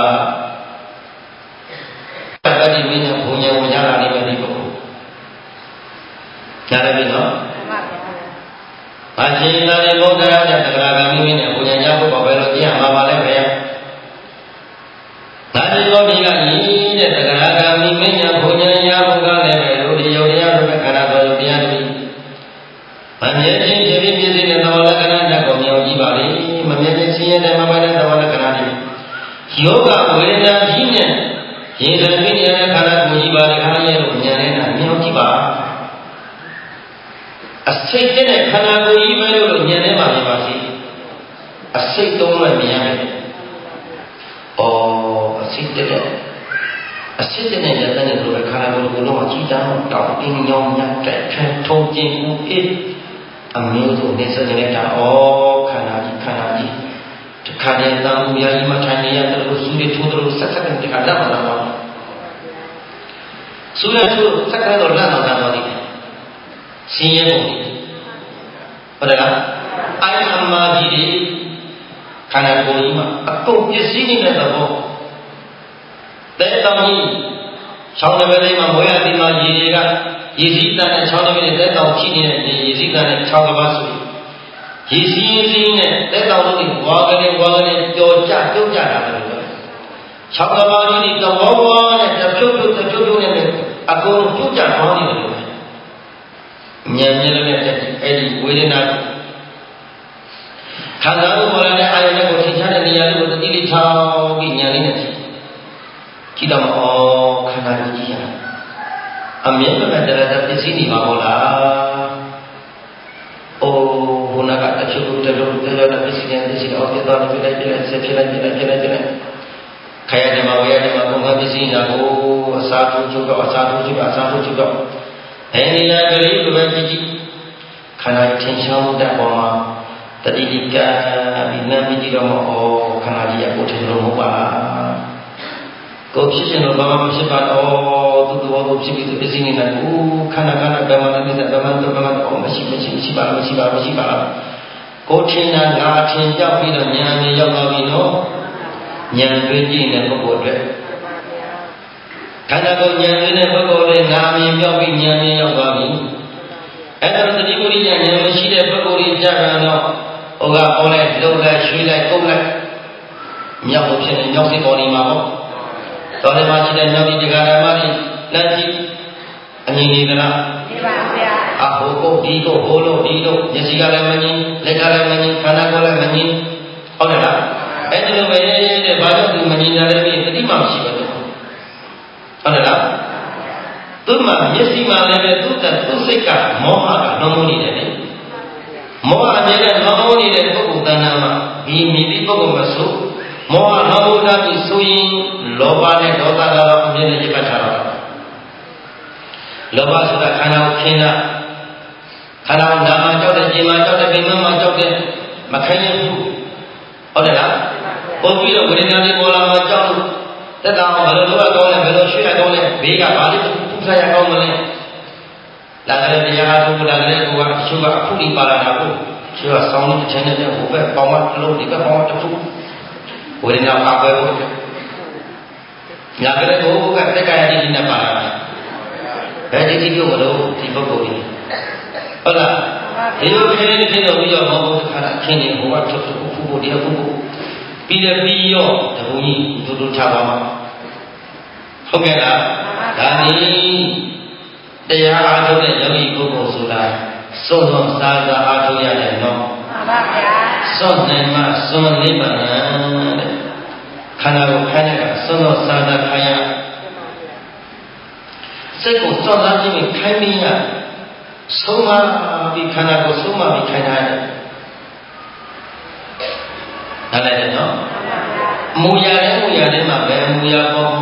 ပတ္တိမင်းရဲ့ဘုံညာဝင်ရလာနေမယ်ဒီပုဂ္ဂိုလ်ကြားရပြီနော်မှန်ပါဗျာအရှင်သာရိပုတ္တရာတဲ့သက္ကရာဂမိမင်းနဲ့ဘုံညာရဖို့ပဲလို့ကြည့်ရမှာပါလေဗျာဒါဒီလိုဒီကညီတဲ့သက္ကရာဂမိမင်းညာဘုံညာရဖို့ကလည်းပဲလို့ဒီယုံတရားတို့ခန္ဓာတော်ယုံတရားတို့မမြဲခြင်းဖြစ်ပြီးပြည့်စုံတဲ့သဘောလက္ခဏာတက်ကိုမြောက်ကြည့်ပါလေမမြဲခြင်းဆင်းရဲတဲ့မပါတဲ့သဘောလက္ခဏာတွေယောဂဝေဒနာကြီးနဲ့ရေလပြည့်နေတဲ့ခန္ဓာကိုယ်ကြီးပါတဲ့ခန္ဓာရဲ့ကိုဉာဏ်နဲ့မြောက်ကြည့်ပါအစိတ်တဲ့ခန္ဓာကိုယ်ကြီးပဲလို့ဉာဏ်နဲ့ပါပြပါစီအစိတ်သုံးလို့မြင်ရတယ်။ဩအစိတ်တဲ့အစိတ်တဲ့ရတဲ့လို့ခန္ဓာကိုယ်ကိုလုံးဝကြည့်တာတော့တောင်းအင်းညောင်းညတက်ထထုံးကျင်မှုအေးအမျိုးစုံနေစနေတာဩခန္ဓာကြီးခန္ဓာကြီးတခါတည်းတောင်းမြာကြီးမှထိုင်နေရတယ်လို့စူးရထိုးတယ်လို့ဆက်ဆက်တဲ့ခါတော့လာတော့စူးရထိုးဆက်ဆက်တော့လာတော့တော့ဒီစင်းရဲဖို့ဟုတ်တယ်လားအိုင်အမကြီးဒီခန္ဓာကိုယ်ကြီးမှာအကုန်ပစ္စည်းနေတဲ့သဘောတဲ့တောင်းကြီးချောင်းတစ်လေးမှာမွေးရသည်မှာရေတွေကရေစည်းတန်နဲ့ချောင်းတစ်လေးတဲ့တောင်းကြည့်နေတဲ့ရေစည်းတန်နဲ့ချောင်းတစ်ပါးဆိုရေစည်းစည်းနဲ့တဲ့တောင်းတို့ဝါကလေးဝါကလေးပျော်ကြပြုတ်ကြတာလို့ပြောချောင်းတစ်ပါးကြီးတဝဝနဲ့တပြုတ်ပြုတ်တပြုတ်ပြုတ်နဲ့အကုန်ပြုတ်ကြသွားနေတယ်လို့ဉာဏ်မြင်လို့နဲ့အဲ့ဒီဝေဒနာခန္ဓာကိုယ်ပေါ်လာတဲ့အာယုန်ကိုထိချတဲ့နေရာလေးကိုတတိလေးချောင်းပြီးဉာဏ်လေးနဲ့ကြည့်ကြည့်တော့ဩခန္ဓာကိုယ်ကြီးရအမြဲတမ်းတရားပစ္စည်းနေပါဘောလားဩဟိုနာကတချို့တလို့တရားပစ္စည်းနဲ့ပစ္စည်းတော့ပြသွားတယ်ပြလိုက်ပြလိုက်ဆက်ပြလိုက်ပြလိုက်ပြလိုက်ပြလိုက်ခရယဓမ္မဝေယဓမ္မပုံကပစ္စည်းနာကိုအစာထုချုပ်တော့အစာထုချုပ်အစာထုချုပ်တော့အဲဒီနေရာကလေးကိုပဲကြည့်ကြည့်ခန္ဓာထင်ရှားမှုတဲ့ပေါ်မှာတတိတိကပြီးနာပြီးကြည့်တော့ဩခန္ဓာကြီးအကိုထင်လို့မဟုတ်ပါကိုဖြစ်ရှင်တော့ဘာမှမဖြစ်ပါတော့သူတော်ကိုဖြစ်ပြီးသူပစ္စည်းနေတာကိုခန္ဓာခန္ဓာဗမာတိစဗမာတုဗမာတော့မရှိမရှိမရှိပါမရှိပါမရှိပါကိုထင်တာငါထင်ကြောက်ပြီးတော့ဉာဏ်နဲ့ရောက်သွားပြီနော်ဉာဏ်တွေ့ကြည့်တဲ့ပုဂ္ဂိုလ်တွေခန္ဓာကိုဉာဏ်တွေ့တဲ့ပုဂ္ဂိုလ်တွေငါမြင်ပြောက်ပြီးဉာဏ်နဲ့ရောက်သွားပြီအဲ့ဒါတတိပုရိယဉာဏ်မရှိတဲ့ပုဂ္ဂိုလ်တွေကြတာတော့ဟိုကပေါ်လိုက်လုံလိုက်ရွှေ့လိုက်ကုတ်လိုက်မြောက်ဖို့ဖြစ်နေမြောက်စိတ်ပေါ်နေမှာပေါ့တော်တယ်မှာရှိတဲ့မြောက်ဒီတရားဓမ္မတွေလက်ကြည့်အမြင်နေသလားမှန်ပါဗျာအဟိုကုတ်ဒီကုတ်ဟိုလို့ဒီလို့မျက်စိကလည်းမမြင်လက်ကလည်းမမြင်ခန္ဓာကိုယ်လည်းမမြင်ဟုတ်တယ်လားအဲ့ဒီလိုပဲတဲ့ဘာကြောင့်သူမမြင်ကြလဲပြီးတတိမှမရှိဘူးဟုတ်တယ်လားသူ့မှာမျက်စိမှာလည်းပဲသူ့တသူ့စိတ်ကမောဟကလွန်မှုနေတယ်လေမောဟအမြဲတမ်းလွန်မှုနေတဲ့ပုဂ္ဂိုလ်တဏ္ဍာမှာဒီမိမိပုဂ္ဂိုလ်မဆိုမောဟလွန်မှုတာပြီးဆိုရင်လောဘနဲ့ဒေါသကတော့အမြဲတမ်းရစ်ပတ်ထားတာလောဘဆိုတာခန္ဓာကိုခင်းတာခန္ဓာကိုနာမကြောက်တဲ့ခြင်းမှာကြောက်တဲ့ပင်မမှာကြောက်တဲ့မခံရဘူးဟုတ်တယ်လားပုံပြီးတော့ဝေဒနာတွေပေါ်လာမှကြောက်လို့တက်တာဘယ်လိုလုပ်ရကောင်းလဲဘယ်လိုရွှေ့ရကောင်းလဲဘေးကဘာလို့ပူဆာရကောင်းမလဲလာတဲ့တရားထုတ်လာတဲ့ကိုကသူကအခုဒီပါလာတာကိုသူကဆောင်းနေတဲ့တဲ့ဟိုဘက်ပေါင်းမလုံးဒီဘက်ပေါင်းတစ်ခုဝေဒနာပါပဲဖို့ညာကလေးကိုကတက္ကရာတိနဲ့ပါလာတယ်ဘယ်ဒီတိကိုမလို့ဒီပုဂ္ဂိုလ်ကြီးဟုတ်လားဒီလိုခင်းနေဖြစ်တော့ပြီးတော့မောဘုခါတာခင်းနေဟိုကထုတ်ထုတ်ဖူဖို့တရားဖူဖို့ပြီးတယ်ပြီးရောတဘုံကြီးဒူဒူချပါမှာဟုတ်ကဲ့လားဒါនេះတရားအားထုတ်တဲ့ယောဂီပုဂ္ဂိုလ်ဆိုတာစွန့်စွန့်စားစားအားထုတ်ရတယ်နော်မှန်ပါဗျာစွန့်နိုင်မှစွန့်နိဗ္ဗာန်တဲ့ခန္ဓာကိုခိုင်းတဲ့ကစွန့်စွန့်စားစားခိုင်းရစိတ်ကိုစွန့်စားခြင်းနဲ့ခိုင်းမရဆုံးမပြီးခန္ဓာကိုဆုံးမပြီးခိုင်းတာတယ်နားလည်တယ်နော်မူရတဲ့မူရတဲ့မှာပဲမူရပေါ်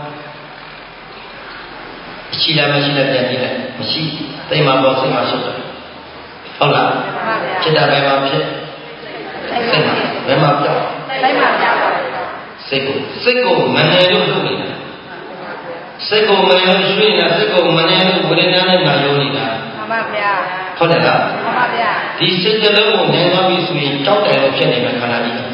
ရှိလားမရှိလားပြန်ကြည့်လိုက်မရှိသိမှာပေါ့စိတ်မှာရှုပ်တယ်ဟုတ်လားဖြစ်တာပဲမှာဖြစ်စိတ်မှာဘယ်မှာပြောက်စိတ်မှာပြောက်ပါစိတ်ကိုစိတ်ကိုမနေလို့လုပ်နေတာစိတ်ကိုမနေလို့ရွှေ့နေတာစိတ်ကိုမနေလို့ဝိညာဉ်နဲ့ငါယုံနေတာမှန်ပါဗျာဟုတ်တယ်လားမှန်ပါဗျာဒီစိတ်ကလေးကိုနေသွားပြီဆိုရင်ကြောက်တယ်လို့ဖြစ်နေမယ်ခန္ဓာကြီး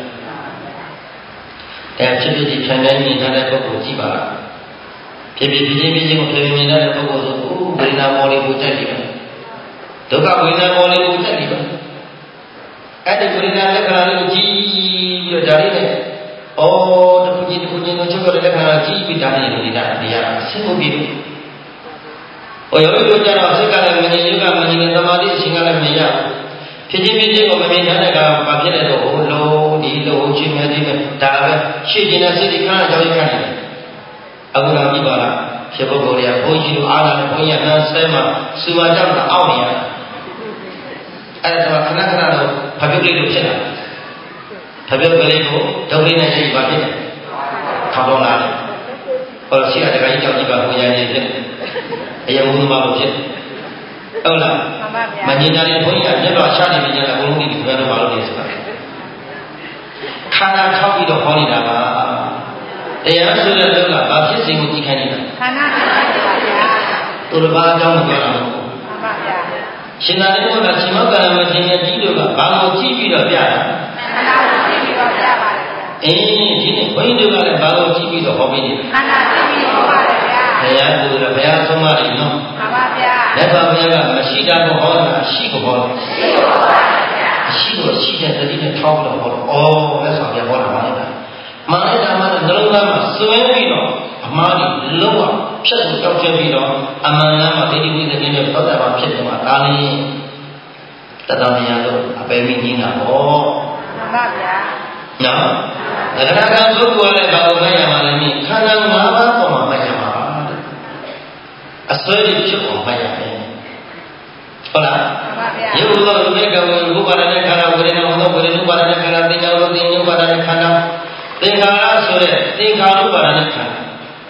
အဲဖြစ်ဖြစ်ဒီဖြန်းတိုင်းမြင်တဲ့ပုဂ္ဂိုလ်ကြည့်ပါလားဖြစ်ဖြစ်ဒီချင်းချင်းကိုဖြန်းမြင်တဲ့ပုဂ္ဂိုလ်ဆိုဝိညာဉ်မော်လေးကိုကြိုက်တယ်ဒုက္ခဝိညာဉ်မော်လေးကိုကြိုက်တယ်အဲ့ဒီဝိညာဉ်လက္ခဏာလေးကိုကြည့်ပြီးတော့ဒါလေးနဲ့ဩတခုချင်းတခုချင်းကိုချုပ်ရတဲ့လက္ခဏာကြည့်ပြီးဒါလေးနေတာတရားအဆင်ကိုပြီးလို့ဟိုယောဂီတို့ကျတော့စိတ်ကလည်းမငြိမ်ယုကမငြိမ်သမာဓိအချိန်ကလည်းမရဖြစ်ချင်းဖြစ်ချင်းကိုမမြင်တဲ့ကဘာဖြစ်လဲတော့ဟိုလုံးဒီလုံးချင်းများချင်းဒါပဲရှေ့ကျင်တဲ့စိတ်တွေခဏကြောက်ရွံ့နေတယ်အခုတော့ကြည့်ပါလားဖြစ်ပုဂ္ဂိုလ်တွေကဘုန်းကြီးတို့အားလာတဲ့ဘုန်းကြီးကနှမ်းဆဲမှာစူပါကြောက်တာအောက်နေရအဲ့ဒါကခဏခဏတော့ဖပြုတ်လေးလိုဖြစ်လာဖပြုတ်ကလေးကိုဒုက္ခနဲ့ရှိပါဖြစ်တယ်ခေါင်းပေါင်းလာတယ်ဟောရှိရတဲ့ခါကြီးကြောက်ကြည့်ပါဘုရားကြီးဖြစ်အယုံဘုံမှာလို့ဖြစ်ဟုတ်လားမှန်ပါဗျာမငြင်းကြတဲ့ဘုန်းကြီးကမျက်တော်ရှာနေနေကြတာဘုန်းကြီးဒီဘက်တော့မလုပ်နေဆိုတာခန္ဓာထောက်ပြီးတော့ဟောနေတာပါတရားဆိုတဲ့လောကဘာဖြစ်စဉ်ကိုကြည့်ခိုင်းနေတာခန္ဓာဖြစ်ပါဗျာသူတို့ဘာအကြောင်းကိုပြောတာလဲမှန်ပါဗျာရှင်သာရိပုတ္တရာရှင်မောကလမထေရကြီးတို့ကဘာကိုကြည့်ပြီးတော့ပြတာခန္ဓာကိုကြည့်ပြီးတော့ပြပါတယ်ဗျာအေးဒီနေ့ဘုန်းကြီးတို့ကလည်းဘာကိုကြည့်ပြီးတော့ဟောပေးနေလဲခန္ဓာကြည့်ပြီးဟောပါတယ်ဗျာဘုရားသူကဘုရားဆုံးမတယ်နော်မှန်ပါဗျာလက်ပါဘုရားကမရှိတာကိုဟောတာရှိကိုဟောတယ်ရှိကိုဟောပါတယ်ဗျာရှိကိုရှိတဲ့တတိနဲ့ထောက်ပြီးတော့ဟောတော့ဩလက်ဆောင်ပြဟောတာပါလေမှန်တဲ့ဓမ္မနဲ့နှလုံးသားမှာစွဲပြီးတော့အမှားကြီးလုံးဝဖြတ်ကိုကြောက်ကျပြီးတော့အမှန်လမ်းမှာဒိဋ္ဌိဝိသေကိနဲ့သောတာပန်ဖြစ်တယ်မှာဒါလည်းတတန်တရားလို့အပေမိကြီးတာပေါ့မှန်ပါဗျာနော်အရဟတပုဂ္ဂိုလ်လည်းဘာလို့မရမှာလဲခန္ဓာ၅ပါးပေါ်မှာမရမှာအစွဲကြီးဖြစ်အောင်မရမယ်ဟုတ်လားမှန်ပါဗျာယေဘုသောလူရဲ့ကဝေဘုပါဒနဲ့ခန္ဓာဝေဒနာဟောဝေဒနုပါဒနဲ့ခန္ဓာသင်္ခါရသင်္ညုပါဒနဲ့ခန္ဓာသင်္ခါရဆိုတဲ့သင်္ခါရုပါဒနဲ့ခန္ဓာ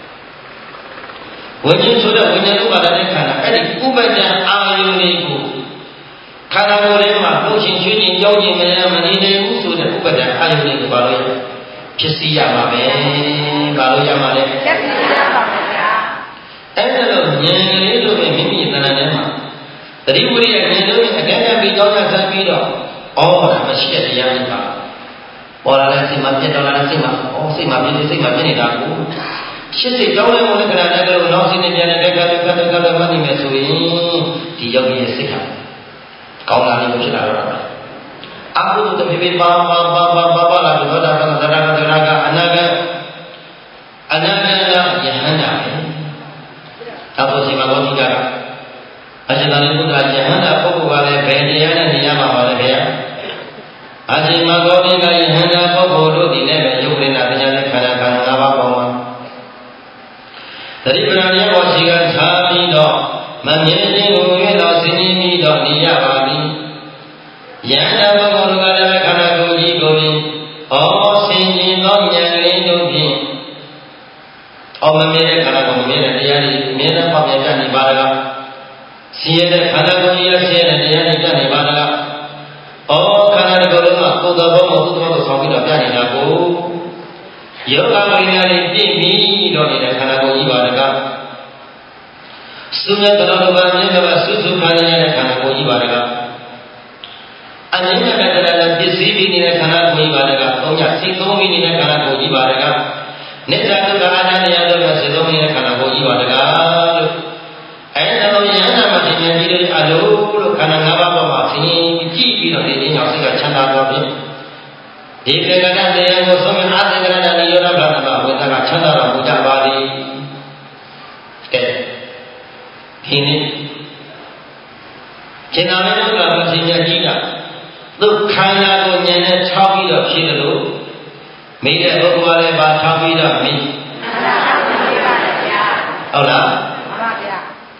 ဝိညာဉ်ဆိုတဲ့ဝိညာဉ်ရုပါဒနဲ့ခန္ဓာအဲ့ဒီဥပဒံအာယုန်လေးကိုခန္ဓာကိုယ်ထဲမှာလှုပ်ရှင်ချွေးခြင်းကြောက်ခြင်းမရမနေနိုင်ဘူးဆိုတဲ့ဥပဒံအာယုန်လေးကိုဘာလို့ရဖြစ်စီရမှာပဲဘာလို့ရမှာလဲဖြစ်စီရပါမယ်ဗျာအဲ့ဒါလို့ဉာဏ်လေးလို့ပဲမိမိရဲ့တဏ္ဍာထဲမှာတတိဝိရိယဉာဏ်လို့အကဲကပ်ပြီးကြောင်းရဆန်းပြီးတော့ဩဒါမရှိတဲ့တရားတွေပါပေါ်လာတဲ့စိတ်မှာပြတ်တော်လာတဲ့စိတ်မှာဩစိတ်မှာပြည့်စိတ်မှာပြည့်နေတာကိုရှစ်စိတ်ကြောင်းလဲမို့လည်းခဏနဲ့ကတော့နောက်စိတ်နဲ့ပြန်တဲ့ကတ်ကတ်ကတ်ကတ်မှတ်နေမယ်ဆိုရင်ဒီယောဂီရဲ့စိတ်ဟာကောင်းလာနေလို့ဖြစ်လာတော့တာအဘုဒ္ဓတပိပိပါပါပါပါပါပါလာတော့တာကသရကသရကအနာကအနာကယဟန္တာပဲအဘုစီမဘောတိကအရှင်သာရိပုတ္တရာယဟန္တာပုဂ္ဂိုလ်ကလည်းဘယ်တရားနဲ့နေရမှာပါလဲဗျာအရှင်မဂောတိကယဟန္တာပုဂ္ဂိုလ်တို့ဒီနဲ့ပဲယုတ်ရဏပညာနဲ့ခန္ဓာခန္ဓာ၅ပါးပေါ်မှာသတိပဋ္ဌာန်ရောရှိကထားပြီးတော့မမြင်ခြင်းကိုရွေးတော်ဆင်းပြီးတော့နေရပါသည်ယဟန္တာပုဂ္ဂိုလ်တို့ကလည်းခန္ဓာကိုယ်ကြီးကိုပြီးဩဆင်ခြင်သောဉာဏ်ကလေးတို့ဖြင့်ဩမမြင်တဲ့ခန္ဓာကိုယ်မမြင်တဲ့တရားတွေအမြဲတမ်းပေါက်ပြပြနေပါလားဆင်းရဲတဲ့ခန္ဓာကိုယ်ကြီးရဆင်းရဲတဲ့တရားတွေပြနေပါလားဩခန္ဓာတစ်ခုလုံးကကိုယ်တော်ဘုံကိုသူ့တော်ကိုဆောင်ပြီးတော့ပြနေတာကိုယောဂဝိညာဉ်တွေပြည့်ပြီးတော့နေတဲ့ခန္ဓာကိုယ်ကြီးပါတကားစုမြတ်တော်တော်ဘာမြတ်ကစုစုခံရတဲ့ခန္ဓာကိုယ်ကြီးပါတကအမြင့်မြတ်တဲ့ပစ္စည်းပြီးနေတဲ့ခန္ဓာကိုယ်ကြီးပါတကသုံးရစိတ်သုံးပြီးနေတဲ့ခန္ဓာကိုယ်ကြီးပါတကနိစ္စဒုက္ခအနတ္တတရားတို့ကစိတ်သုံးနေတဲ့ခန္ဓာကိုယ်ကြီးပါတကလို့အဲဒါတော့ယန္တာမှာသင်္ကြန်ကြီးတွေအလိုလို့ခန္ဓာ၅ပါးပေါ်မှာသင်ကြည့်ပြီးတော့ဒီင်းအောင်စိတ်ကချမ်းသာသွားပြီဒီကေကတတရားကိုသုံးမြတ်အာသင်္ကရဏနိရောဓဗလာနာဝိသကချမ်းသာတော်မူကြပါသည်ကဲဒီနေ့ကျင်နာလေးတို့ကမသင်္ကြန်ကြီးကသူခန္ဓာကိုဉာဏ်နဲ့ခြောက်ပြီးတော့ဖြစ်တယ်လို့မိတဲ့ပုဂ္ဂိုလ်ကလည်းပါခြောက်ပြီးတော့မိဟုတ်လားမှန်ပါဗျာ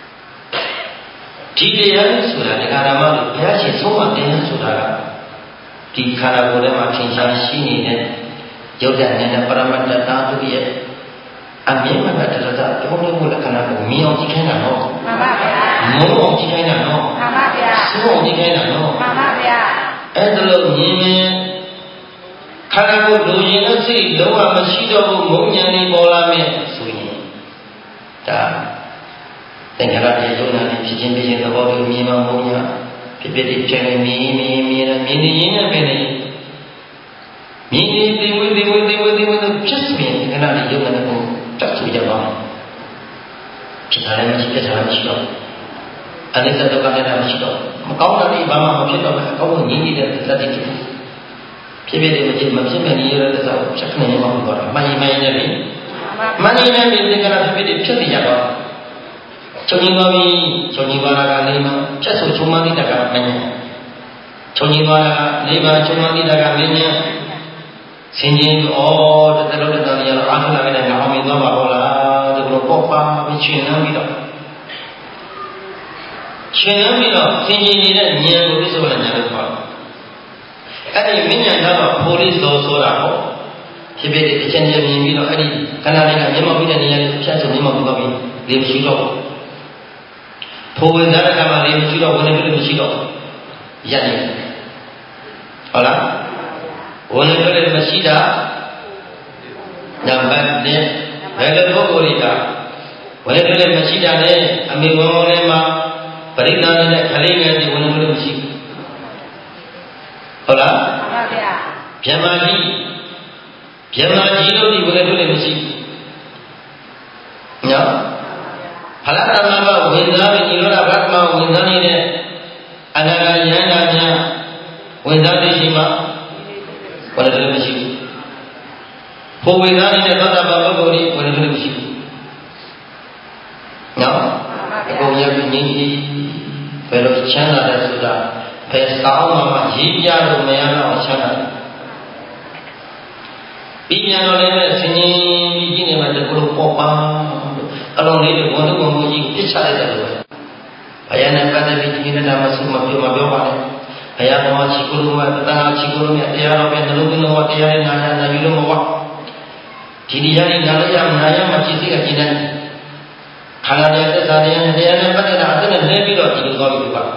ဒီတရားဆိုတာဒကာဓမ္မတို့ဘုရားရှင်ဆုံးမတရားဆိုတာကဒီခန္ဓာကိုယ်ထဲမှာထင်ရှားရှိနေတဲ့ယုတ်တဲ့နဲ့ပရမတ္တဓာတုရဲ့အမြင့်မကတရတာပြောလို့ကိုလက္ခဏာကိုမြင်အောင်ကြည့်ခိုင်းတာနော်မှန်ပါဗျာမုန်းအောင်ကြည့်ခိုင်းတာနော်မှန်ပါဗျာစိုးအောင်ကြည့်ခိုင်းတာနော်မှန်ပါဗျာအဲ့ဒါလို့မြင်ရင်ခန္ဓာကိုယ်လူရင်တဲ့စိတ်လုံးဝမရှိတော့ဘူးမုန်းဉာဏ်လေးပေါ်လာမယ်ဆိုရင်ဒါသင်္ခါရရဲ့ယုံနာနဲ့ဖြစ်ချင်းဖြစ်ချင်းသဘောတူမြင်မှမုန်းညာဖြစ်ဖြစ်ဖြစ်နေမြင်မြင်မြင်မြင်နေရင်ပဲနေမြင်နေသိဝိသိဝိသိဝိသိဝိသိဖြစ်မြင်ခန္ဓာရဲ့ယုံနာကိုတတ်ဆူကြပါမယ်ဖြစ်တာလည်းမရှိဖြစ်တာလည်းမရှိတော့အနိစ္စဒုက္ခလည်းမရှိတော့မကောင်းတာတွေဘာမှမဖြစ်တော့ဘူးအကောင်းကိုငြင်းနေတဲ့သတ္တိဖြစ်ဖြစ်ဖြစ်တယ်မဖြစ်မဖြစ်မဲ့နေရတဲ့သောချက်ခဏမှမဟုတ်တော့မှန်ရင်မှန်ရင်လည်းမှန်ရင်လည်းဒီကရဖြစ်ဖြစ်ဖြစ်နေရတော့ချုပ်ငြိမ်းသွားပြီချုပ်ငြိမ်းသွားတာကနေမှဖြတ်ဆိုချုံမတိတကမဉ္ဇဉ်ချုပ်ငြိမ်းသွားတာကနေမှချုံမတိတကမဉ္ဇဉ်ဆင်ခြင်ဩတတလုံးတတရတော့အာထုလာခဲ့တဲ့ငါအောင်မြင်သွားပါဘောလားဒီလိုပေါ့ပါပြီးချင်နှမ်းပြီးတော့ချင်နှမ်းပြီးတော့ဆင်ခြင်နေတဲ့ဉာဏ်ကိုပြစ္ဆုတ်ဉာဏ်လို့ခေါ်တယ်အဲ့ဒီမြညာကတော့ဖိုလိသောဆိုတာပေါ့ဖြစ်ဖြစ်တစ်ချက်ချင်းမြင်ပြီးတော့အဲ့ဒီခန္ဓာလေးကမျက်မှောက်ပြီးတဲ့နေရာကိုဖြတ်ဆိုမျက်မှောက်ပြီးတော့ပြီးလေမရှိတော့ဘူးဖိုဝေဇာကမှာလေမရှိတော့ဝင်နေလို့မရှိတော့ရက်နေဟုတ်လားဝင်နေလို့မရှိတာနံပါတ်၄ဘယ်လိုပုဂ္ဂိုလ်တွေကဝင်နေလို့မရှိတာနဲ့အမေဝံဝံလေးမှာပရိသတ်နဲ့ခလေးငယ်တွေဝင်နေလို့မရှိဘူးဟုတ်လားမှန်ပါဗျာဗြဟ္မာကြီးဗြဟ္မာကြီးတို့ဒီဝင်လို့လည်းမရှိဘူးနော်ဖလားတမဘဝင်သားပြီးဒီလိုလားဗတ်မဝင်သားနေတဲ့အနာဂတ်ယန္တာများဝင်သားပြီးရှိမှဝင်လို့လည်းမရှိဘူးဖို့ဝင်သားနေတဲ့သောတာပန်ပုဂ္ဂိုလ်ကြီးဝင်လို့လည်းမရှိဘူးနော်အကုန်ရပြီးငြိမ်းကြီးဘယ်လိုချမ်းသာတယ်ဆိုတာဘယ်ဆောင်မှမရေးပြလို့မရတော့ချမ်းသာတယ်ပြီးပြန်တော့လည်းဆင်ញင်ပြီးကြီးနေမှတကူလို့ပေါ့ပါအလုံးလေးတွေဘုံတို့ဘုံကြီးပြစ်ချလိုက်တယ်လို့ပဲဘယနဲ့ပတ်သက်ပြီးဒီနေ့တာမဆုမပြောမပြောပါနဲ့ဘယတော်ချီကုလို့မတဏှာချီကုလို့မြတရားတော်ပဲနှလုံးသွင်းလို့တရားနဲ့နာရနာယူလို့မဝဒီတရားနဲ့နာရရနာရမှจิตစိတ်ကကျဉ်းတယ်ခန္ဓာရဲ့သစ္စာတရားနဲ့တရားနဲ့ပတ်သက်တာအသက်နဲ့လဲပြီးတော့ဒီလိုသွားပြီးပါ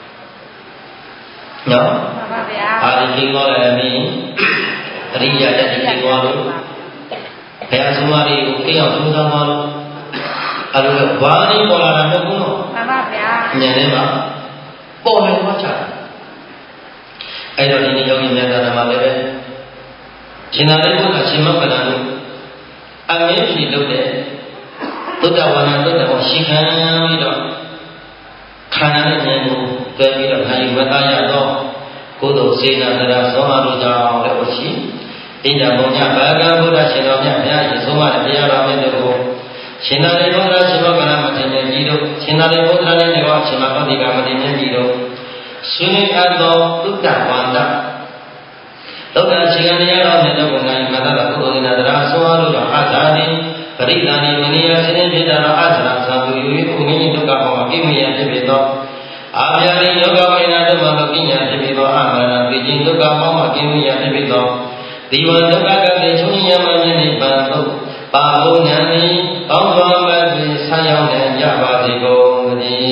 နော်မှန်ပါဗျာအာဒီကြီးသွားတယ်မင်းအရိယာတက်ကြီးသွားလို့ဘယ်အဆုံးအလေးကိုကြောက်ကြိုးစားသွားလို့အဲ့လိုဘာနေပေါ်လာတာမဟုတ်ဘူးနော်မှန်ပါဗျာဉာဏ်ထဲမှာပေါ်နေသွားချတယ်အဲ့တော့ဒီနေ့ယောဂီများသာဓမ္မလည်းပဲရှင်သာရိပုတ္တရာရှင်မကလန်တို့အမြင့်ဖြေလုပ်တဲ့သုတ္တဝါနာသုတ္တဝါရှိခံပြီးတော့ခန္ဓာနဲ့ဉာဏ်ကိုတွဲပြီးတော့ခံယူမသားရတော့ကုသိုလ်စေနာတရားသောမာတို့ကြောင့်လည်းရှိဣဒံဘုံညဘာဂံဘုရားရှင်တော်မြတ်ဘုရားရှင်ဆုံးမတဲ့တရားတော်မြတ်တို့ရှင်သာရိပုတ္တရာရှင်မကလမထေရကြီးတို့ရှင်သာရိပုတ္တရာနဲ့ကောရှင်မပတိကမထေရကြီးတို့ရှင်နေအပ်သောသုတ္တဝန္တသုတ္တရှင်ကတရားတော်မြတ်တို့ကိုနိုင်မသာကုသိုလ်စေနာတရားသောမာတို့ကြောင့်အာသာတိပရိသန္တိမနိယရှင်ဖြစ်တာတော့အာသနာသံဃာယူ၍ဥမင်းဒုက္ခဘောမှာကိမယဖြစ်ဖြစ်သောအာဗျာရိယောဂဝိနာတို့မှာပညာဖြစ်ဖြစ်သောအာမရဏသိခြင်းဒုက္ခဘောမှာကိမယဖြစ်ဖြစ်သောဒီဝဒုက္ခကတိချုံညမမြနိဗ္ဗာန်သို့ပါဘုံဉာဏ်ဤကောင်းစွာမဲ့ပြီးဆံရောက်နိုင်ကြပါစေကုန်သတည်း